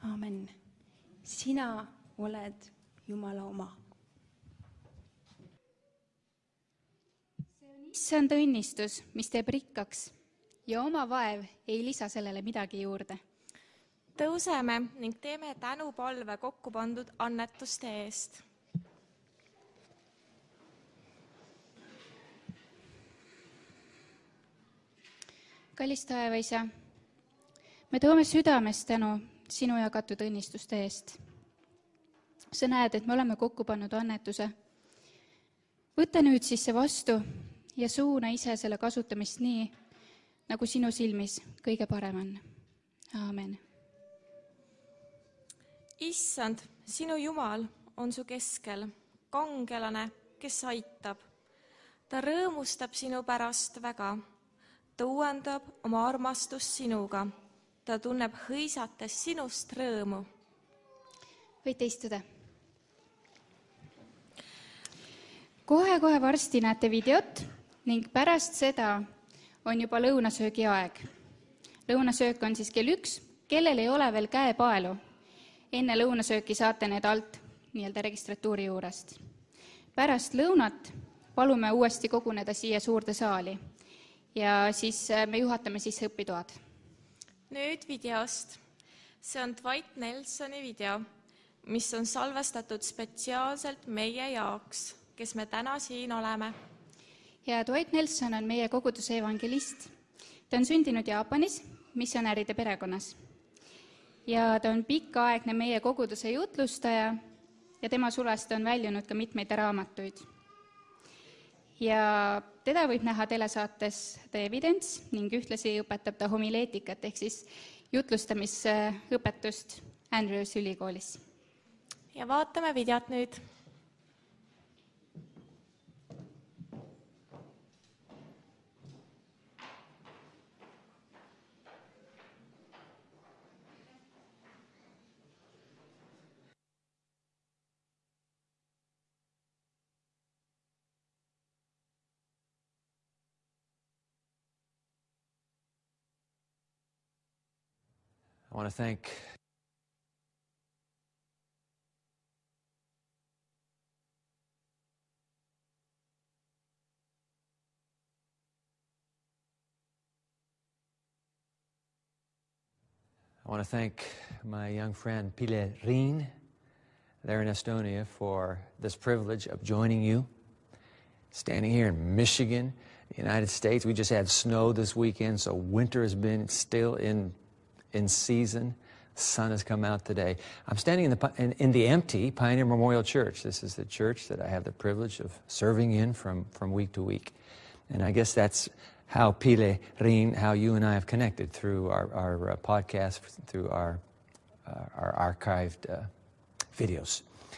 aamen. Sina oled Jumala oma. Issand õnnistus, mis teeb rikkaks ja oma vaev ei lisa sellele midagi juurde. Tõuseme ning teeme tänupalve kokku pandud annetuste eest. Kallis taevaisa, me toome südames tänu sinu jagatud õnnistuste eest. Sa näed, et me oleme kokku pannud annetuse. Võta nüüd siis see vastu ja suuna ise selle kasutamist nii, nagu sinu silmis kõige parem on. Aamen. Issand, sinu Jumal on su keskel, kangelane, kes aitab. Ta rõõmustab sinu pärast väga. Ta uuendab oma armastust sinuga. Ta tunneb hõisates sinust rõõmu. Võite istuda. Kohe-kohe varsti näete videot ning pärast seda on juba lõunasöögi aeg. Lõunasöök on siis kell üks, kellel ei ole veel käepaelu. Enne lõunasööki saate need alt nii-öelda registratuuri juurest. Pärast lõunat palume uuesti koguneda siia suurde saali ja siis me juhatame siis õpitoad. Nüüd videost. See on Dwight Nelsoni video, mis on salvestatud spetsiaalselt meie jaoks, kes me täna siin oleme. Ja Dwight Nelson on meie koguduse evangelist. Ta on sündinud Jaapanis, missionäride perekonnas. Ja ta on pikaaegne meie koguduse jutlustaja ja tema sulest on väljunud ka mitmeid raamatuid. Ja teda võib näha telesaates The Evidence ning ühtlasi õpetab ta homileetikat ehk siis jutlustamisõpetust Andrews ülikoolis. Ja vaatame videot nüüd. I want to thank I want to thank my young friend Pile Riin there in Estonia for this privilege of joining you. Standing here in Michigan, the United States, we just had snow this weekend, so winter has been still in in season. The sun has come out today. I'm standing in the, in, in the empty Pioneer Memorial Church. This is the church that I have the privilege of serving in from, from week to week. And I guess that's how Pile Riin, how you and I have connected through our, our uh, podcast, through our, uh, our archived uh, videos.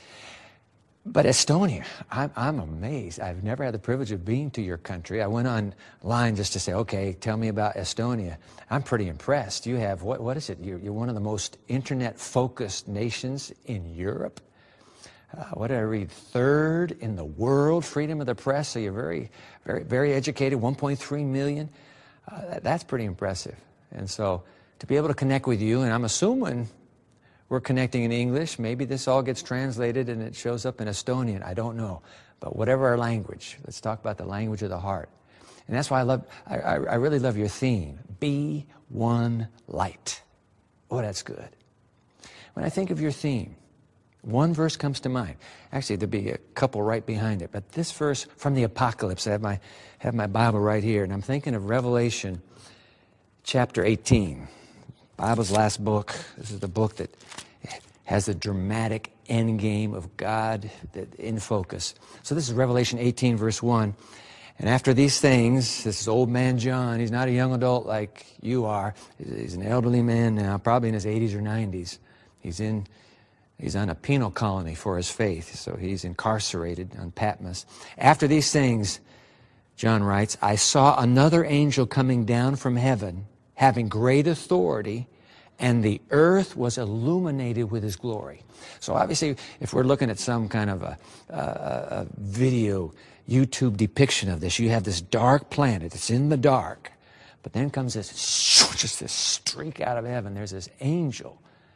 But Estonia, I'm, I'm amazed. I've never had the privilege of being to your country. I went online just to say, okay, tell me about Estonia. I'm pretty impressed. You have, what, what is it? You're, you're one of the most internet-focused nations in Europe. Uh, what did I read? Third in the world, freedom of the press. So you're very, very, very educated, one point three million. Uh, that, that's pretty impressive. And so to be able to connect with you, and I'm assuming we're connecting in English. Maybe this all gets translated and it shows up in Estonian. I don't know. But whatever our language, let's talk about the language of the heart. And that's why I love, I, I, I really love your theme. Be one light. Oh, that's good. When I think of your theme, one verse comes to mind. Actually, there'd be a couple right behind it. But this verse from the Apocalypse, I have my, have my Bible right here. And I'm thinking of Revelation chapter eighteen. Bible's last book. This is the book that has the dramatic end game of God in focus. So this is Revelation eighteen, verse one. And after these things, this is old man John. He's not a young adult like you are. He's an elderly man now, probably in his eighties or nineties. He's in, he's on a penal colony for his faith, so he's incarcerated on Patmos. After these things, John writes, I saw another angel coming down from heaven, having great authority, and the earth was illuminated with his glory. So obviously, if we're looking at some kind of a, a, a video, YouTube depiction of this, you have this dark planet, it's in the dark, but then comes this, just this streak out of heaven. There's this angel,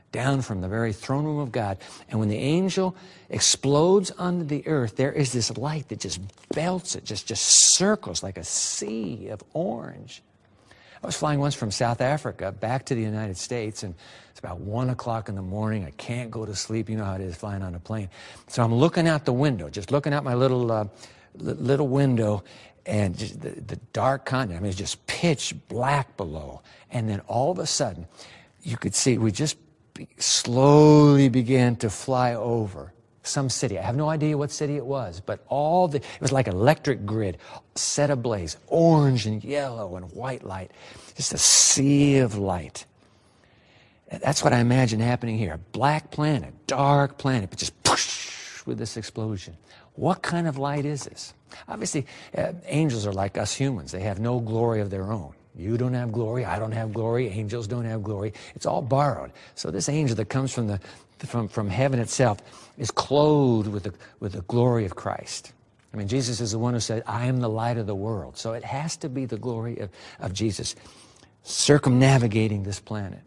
down from the very throne room of God. And when the angel explodes onto the earth, there is this light that just belts it, just, just circles like a sea of orange. I was flying once from South Africa back to the United States, and it's about one o'clock in the morning. I can't go to sleep. You know how it is flying on a plane. So I'm looking out the window, just looking out my little, uh, little window, and just the, the dark continent. I mean, it's just pitch black below. And then all of a sudden, you could see we just slowly began to fly over some city. I have no idea what city it was, but all the, it was like an electric grid set ablaze, orange and yellow and white light, just a sea of light. That's what I imagine happening here. A black planet, dark planet, but just push with this explosion. What kind of light is this? Obviously, uh, angels are like us humans. They have no glory of their own. You don't have glory, I don't have glory, angels don't have glory. It's all borrowed. So this angel that comes from the from, from heaven itself is clothed with the, with the glory of Christ. I mean, Jesus is the one who said, I am the light of the world. So it has to be the glory of, of Jesus circumnavigating this planet.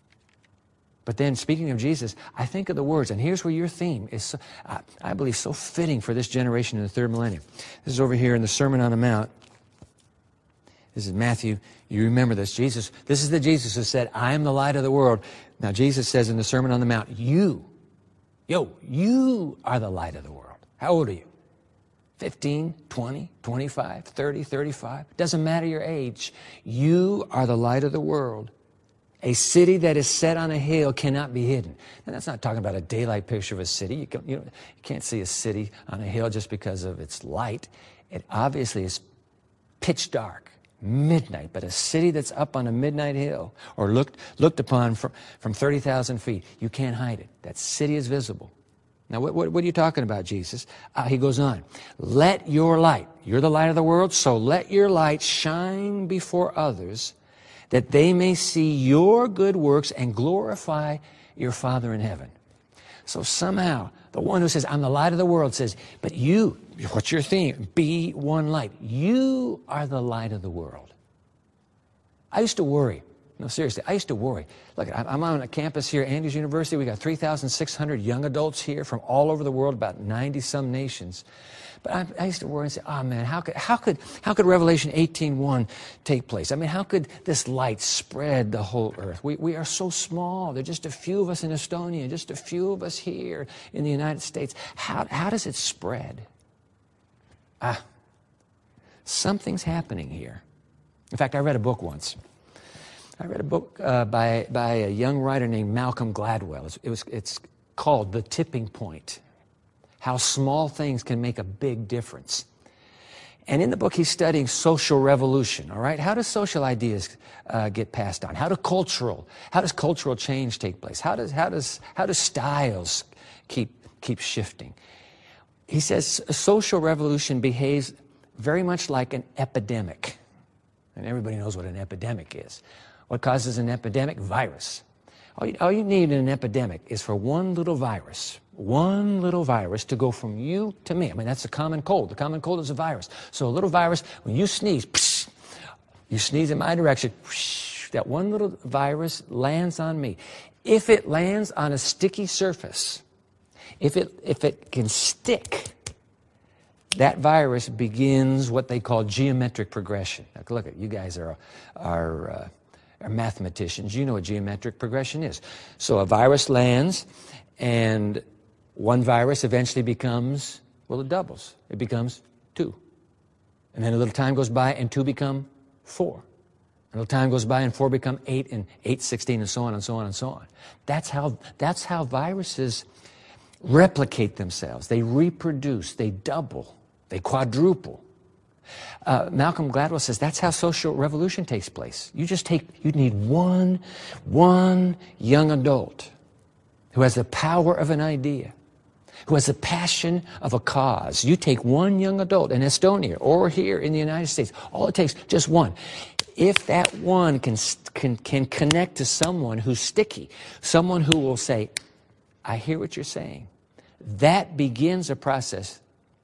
But then, speaking of Jesus, I think of the words, and here's where your theme is, so, uh, I believe, so fitting for this generation in the third millennium. This is over here in the Sermon on the Mount. This is Matthew. You remember this. Jesus, this is the Jesus who said, I am the light of the world. Now, Jesus says in the Sermon on the Mount, you, yo, you are the light of the world. How old are you? fifteen, twenty, twenty-five, thirty, thirty-five. Doesn't matter your age. You are the light of the world. A city that is set on a hill cannot be hidden. And that's not talking about a daylight picture of a city. You, can, you, know, you can't see a city on a hill just because of its light. It obviously is pitch dark, midnight, but a city that's up on a midnight hill or looked, looked upon from, from thirty thousand feet, you can't hide it. That city is visible. Now, what, what, what are you talking about, Jesus? Uh, he goes on, let your light, you're the light of the world, so let your light shine before others that they may see your good works and glorify your Father in heaven. So somehow, the one who says, I'm the light of the world says, but you, what's your theme? Be one light. You are the light of the world. I used to worry. No, seriously, I used to worry. Look, I'm on a campus here at Andrews University. We got three thousand six hundred young adults here from all over the world, about ninety-some nations. But I, I used to worry and say, oh man, how could, how could, how could Revelation eighteen one take place? I mean, how could this light spread the whole earth? We, we are so small. There are just a few of us in Estonia, just a few of us here in the United States. How, how does it spread? Ah, something's happening here. In fact, I read a book once. I read a book uh, by, by a young writer named Malcolm Gladwell. It's, it was, it's called The Tipping Point. How small things can make a big difference. And in the book, he's studying social revolution, all right? How do social ideas uh, get passed on? How do cultural, how does cultural change take place? How does, how does, how do styles keep, keep shifting? He says a social revolution behaves very much like an epidemic. And everybody knows what an epidemic is. What causes an epidemic? Virus. All you, all you need in an epidemic is for one little virus, one little virus to go from you to me. I mean, that's the common cold. The common cold is a virus. So a little virus, when you sneeze, psh, you sneeze in my direction, psh, that one little virus lands on me. If it lands on a sticky surface, if it, if it can stick, that virus begins what they call geometric progression. Now, look, at you guys are, are, uh, are mathematicians. You know what geometric progression is. So a virus lands, and one virus eventually becomes, well, it doubles. It becomes two. And then a little time goes by, and two become four. A little time goes by, and four become eight, and eight, sixteen, and so on, and so on, and so on. That's how, that's how viruses replicate themselves. They reproduce. They double. They quadruple. Uh, Malcolm Gladwell says that's how social revolution takes place. You just take, you need one, one young adult who has the power of an idea, who has the passion of a cause. You take one young adult in Estonia or here in the United States. All it takes, just one. If that one can, can, can connect to someone who's sticky, someone who will say, I hear what you're saying, that begins a process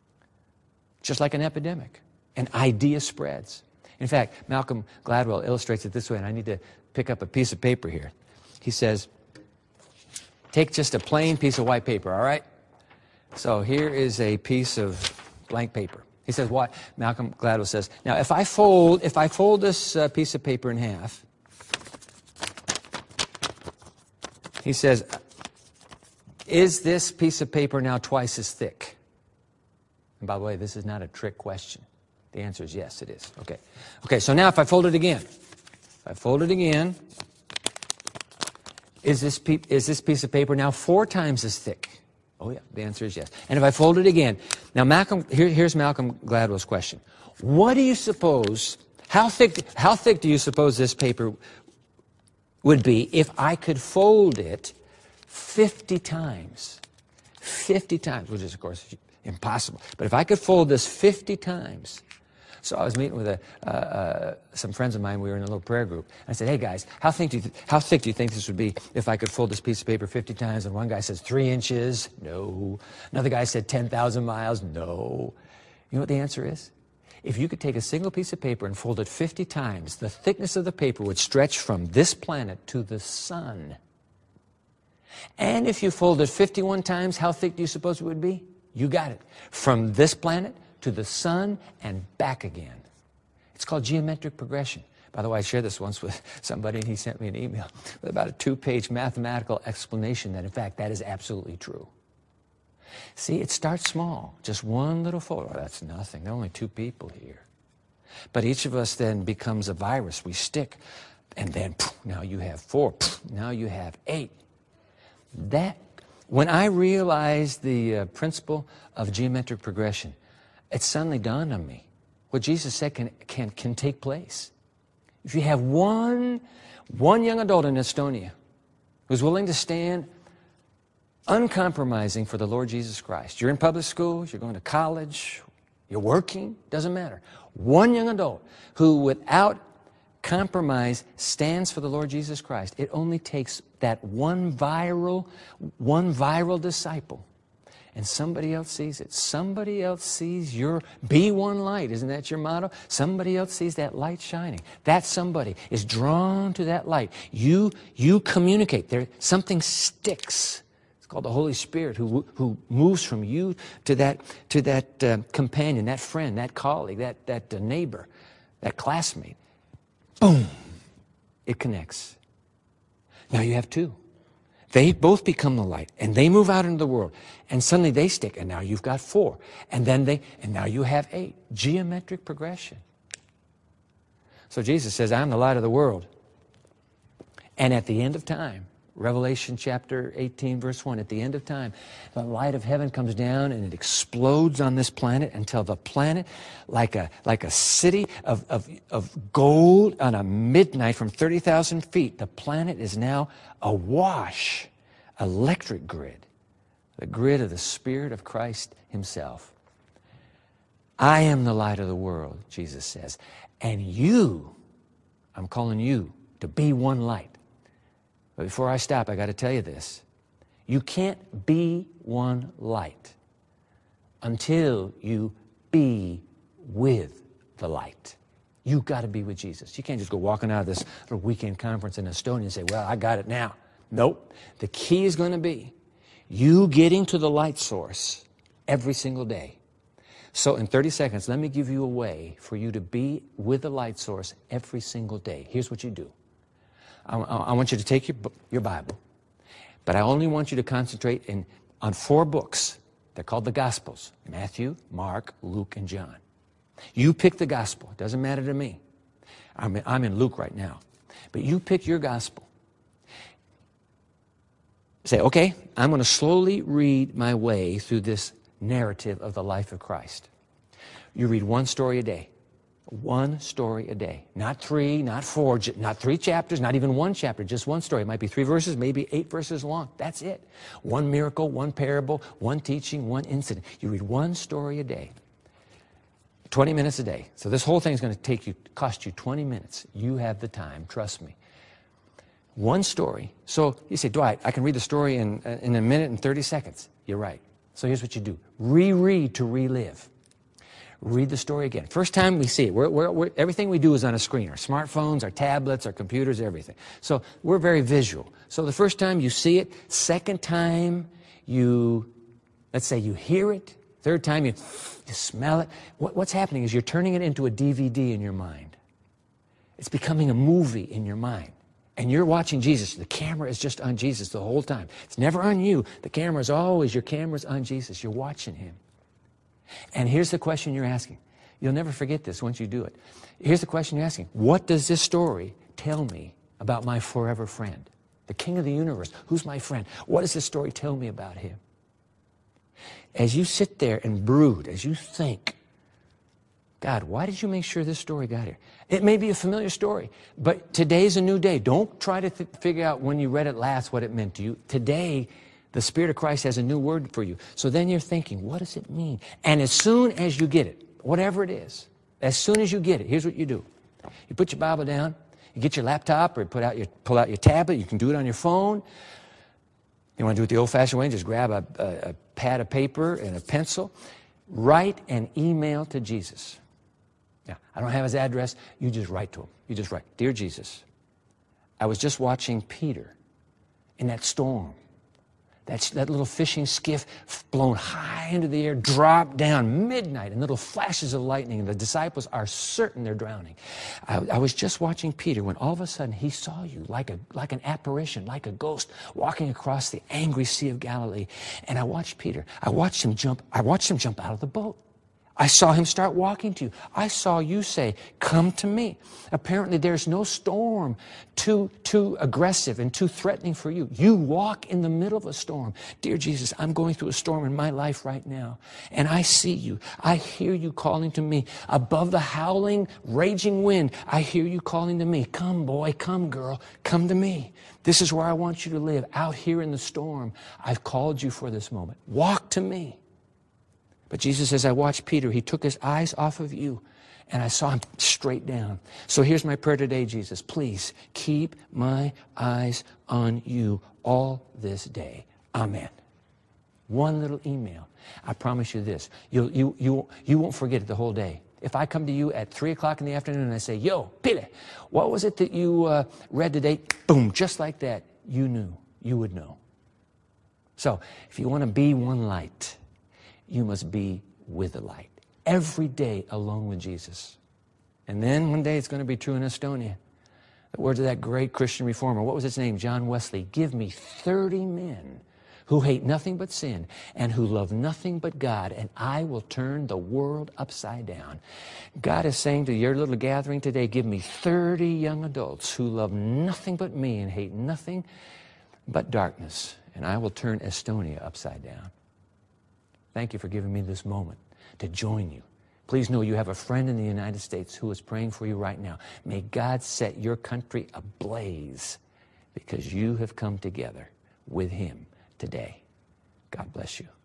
just like an epidemic. An idea spreads. In fact, Malcolm Gladwell illustrates it this way, and I need to pick up a piece of paper here. He says, Take just a plain piece of white paper, all right? So here is a piece of blank paper. He says, what? Malcolm Gladwell says, now if I fold, if I fold this uh, piece of paper in half, he says, is this piece of paper now twice as thick? And by the way, this is not a trick question. The answer is yes, it is. Okay. Okay, so now if I fold it again, if I fold it again, is this, pe is this piece of paper now four times as thick? Oh yeah, the answer is yes. And if I fold it again, now Malcolm, here, here's Malcolm Gladwell's question. What do you suppose, how thick, how thick do you suppose this paper would be if I could fold it fifty times? fifty times, which is of course impossible. But if I could fold this fifty times, so I was meeting with a, uh, uh, some friends of mine. We were in a little prayer group. I said, hey guys, how, think do you th how thick do you think this would be if I could fold this piece of paper fifty times? And one guy says, three inches. No. Another guy said ten thousand miles. No. You know what the answer is? If you could take a single piece of paper and fold it fifty times, the thickness of the paper would stretch from this planet to the sun. And if you fold it fifty-one times, how thick do you suppose it would be? You got it. From this planet to the sun and back again. It's called geometric progression. By the way, I shared this once with somebody, and he sent me an email with about a two-page mathematical explanation that, in fact, that is absolutely true. See, it starts small, just one little fold. Oh, that's nothing. There are only two people here. But each of us then becomes a virus. We stick, and then poof, now you have four. Poof, now you have eight. That, when I realized the uh, principle of geometric progression, it suddenly dawned on me what Jesus said can, can, can take place. If you have one, one young adult in Estonia who's willing to stand uncompromising for the Lord Jesus Christ, you're in public schools, you're going to college, you're working, doesn't matter. One young adult who without compromise stands for the Lord Jesus Christ, it only takes that one viral, one viral disciple. And somebody else sees it. Somebody else sees your, be one light. Isn't that your motto? Somebody else sees that light shining. That somebody is drawn to that light. You, you communicate. There, something sticks. It's called the Holy Spirit who, who moves from you to that, to that uh, companion, that friend, that colleague, that, that uh, neighbor, that classmate. Boom. It connects. Now you have two. They both become the light, and they move out into the world, and suddenly they stick, and now you've got four, and then they, and now you have eight. Geometric progression. So Jesus says, I'm the light of the world. And at the end of time, Revelation chapter eighteen, verse one, at the end of time, the light of heaven comes down and it explodes on this planet until the planet, like a, like a city of, of, of gold on a midnight from thirty thousand feet, the planet is now awash, electric grid, the grid of the Spirit of Christ Himself. I am the light of the world, Jesus says, and you, I'm calling you to be one light. But before I stop, I got to tell you this. You can't be one light until you be with the light. You got to be with Jesus. You can't just go walking out of this little weekend conference in Estonia and say, well, I got it now. Nope. The key is going to be you getting to the light source every single day. So in thirty seconds, let me give you a way for you to be with the light source every single day. Here's what you do. I, I want you to take your, your Bible, but I only want you to concentrate in, on four books. They're called the Gospels: Matthew, Mark, Luke, and John. You pick the Gospel. It doesn't matter to me. I'm in, I'm in Luke right now. But you pick your Gospel. Say, okay, I'm going to slowly read my way through this narrative of the life of Christ. You read one story a day. One story a day. Not three, not four, not three chapters, not even one chapter, just one story. It might be three verses, maybe eight verses long. That's it. One miracle, one parable, one teaching, one incident. You read one story a day. twenty minutes a day. So this whole thing is going to take you, cost you twenty minutes. You have the time, trust me. One story. So you say, Dwight, I can read the story in, in a minute and thirty seconds. You're right. So here's what you do. Reread to relive. read the story again. First time we see it, we're, we're, we're, everything we do is on a screen, our smartphones, our tablets, our computers, everything. So we're very visual. So the first time you see it, second time you, let's say you hear it, third time you, you smell it. What, what's happening is you're turning it into a D V D in your mind. It's becoming a movie in your mind. And you're watching Jesus. The camera is just on Jesus the whole time. It's never on you. The camera is always, your camera's on Jesus. You're watching him. And here's the question you're asking. You'll never forget this once you do it. Here's the question you're asking. What does this story tell me about my forever friend? The King of the universe. Who's my friend? What does this story tell me about him? As you sit there and brood, as you think, God, why did you make sure this story got here? It may be a familiar story, but today's a new day. Don't try to th- figure out when you read it last what it meant to you. Today, the Spirit of Christ has a new word for you. So then you're thinking, what does it mean? And as soon as you get it, whatever it is, as soon as you get it, here's what you do. You put your Bible down, you get your laptop or put out your, pull out your tablet. You can do it on your phone. You want to do it the old-fashioned way, just grab a, a, a pad of paper and a pencil. Write an email to Jesus. Now, I don't have his address. You just write to him. You just write, Dear Jesus, I was just watching Peter in that storm. That, that little fishing skiff blown high into the air, dropped down midnight in little flashes of lightning, and the disciples are certain they're drowning. I, I was just watching Peter when all of a sudden he saw you like, a, like an apparition, like a ghost, walking across the angry Sea of Galilee. And I watched Peter. I watched him jump. I watched him jump out of the boat. I saw him start walking to you. I saw you say, come to me. Apparently there's no storm too, too aggressive and too threatening for you. You walk in the middle of a storm. Dear Jesus, I'm going through a storm in my life right now. And I see you. I hear you calling to me. Above the howling, raging wind, I hear you calling to me. Come, boy, come, girl, come to me. This is where I want you to live. Out here in the storm, I've called you for this moment. Walk to me. But Jesus, as I watched Peter, he took his eyes off of you, and I saw him straight down. So here's my prayer today, Jesus. Please keep my eyes on you all this day. Amen. One little email. I promise you this. You'll, you, you, you won't forget it the whole day. If I come to you at three o'clock in the afternoon and I say, yo, Peter, what was it that you uh, read today? Boom, just like that, you knew. You would know. So if you want to be one light, you must be with the light. Every day alone with Jesus. And then one day it's going to be true in Estonia. The words of that great Christian reformer, what was his name? John Wesley. Give me thirty men who hate nothing but sin and who love nothing but God, and I will turn the world upside down. God is saying to your little gathering today, give me thirty young adults who love nothing but me and hate nothing but darkness, and I will turn Estonia upside down. Thank you for giving me this moment to join you. Please know you have a friend in the United States who is praying for you right now. May God set your country ablaze because you have come together with him today. God bless you.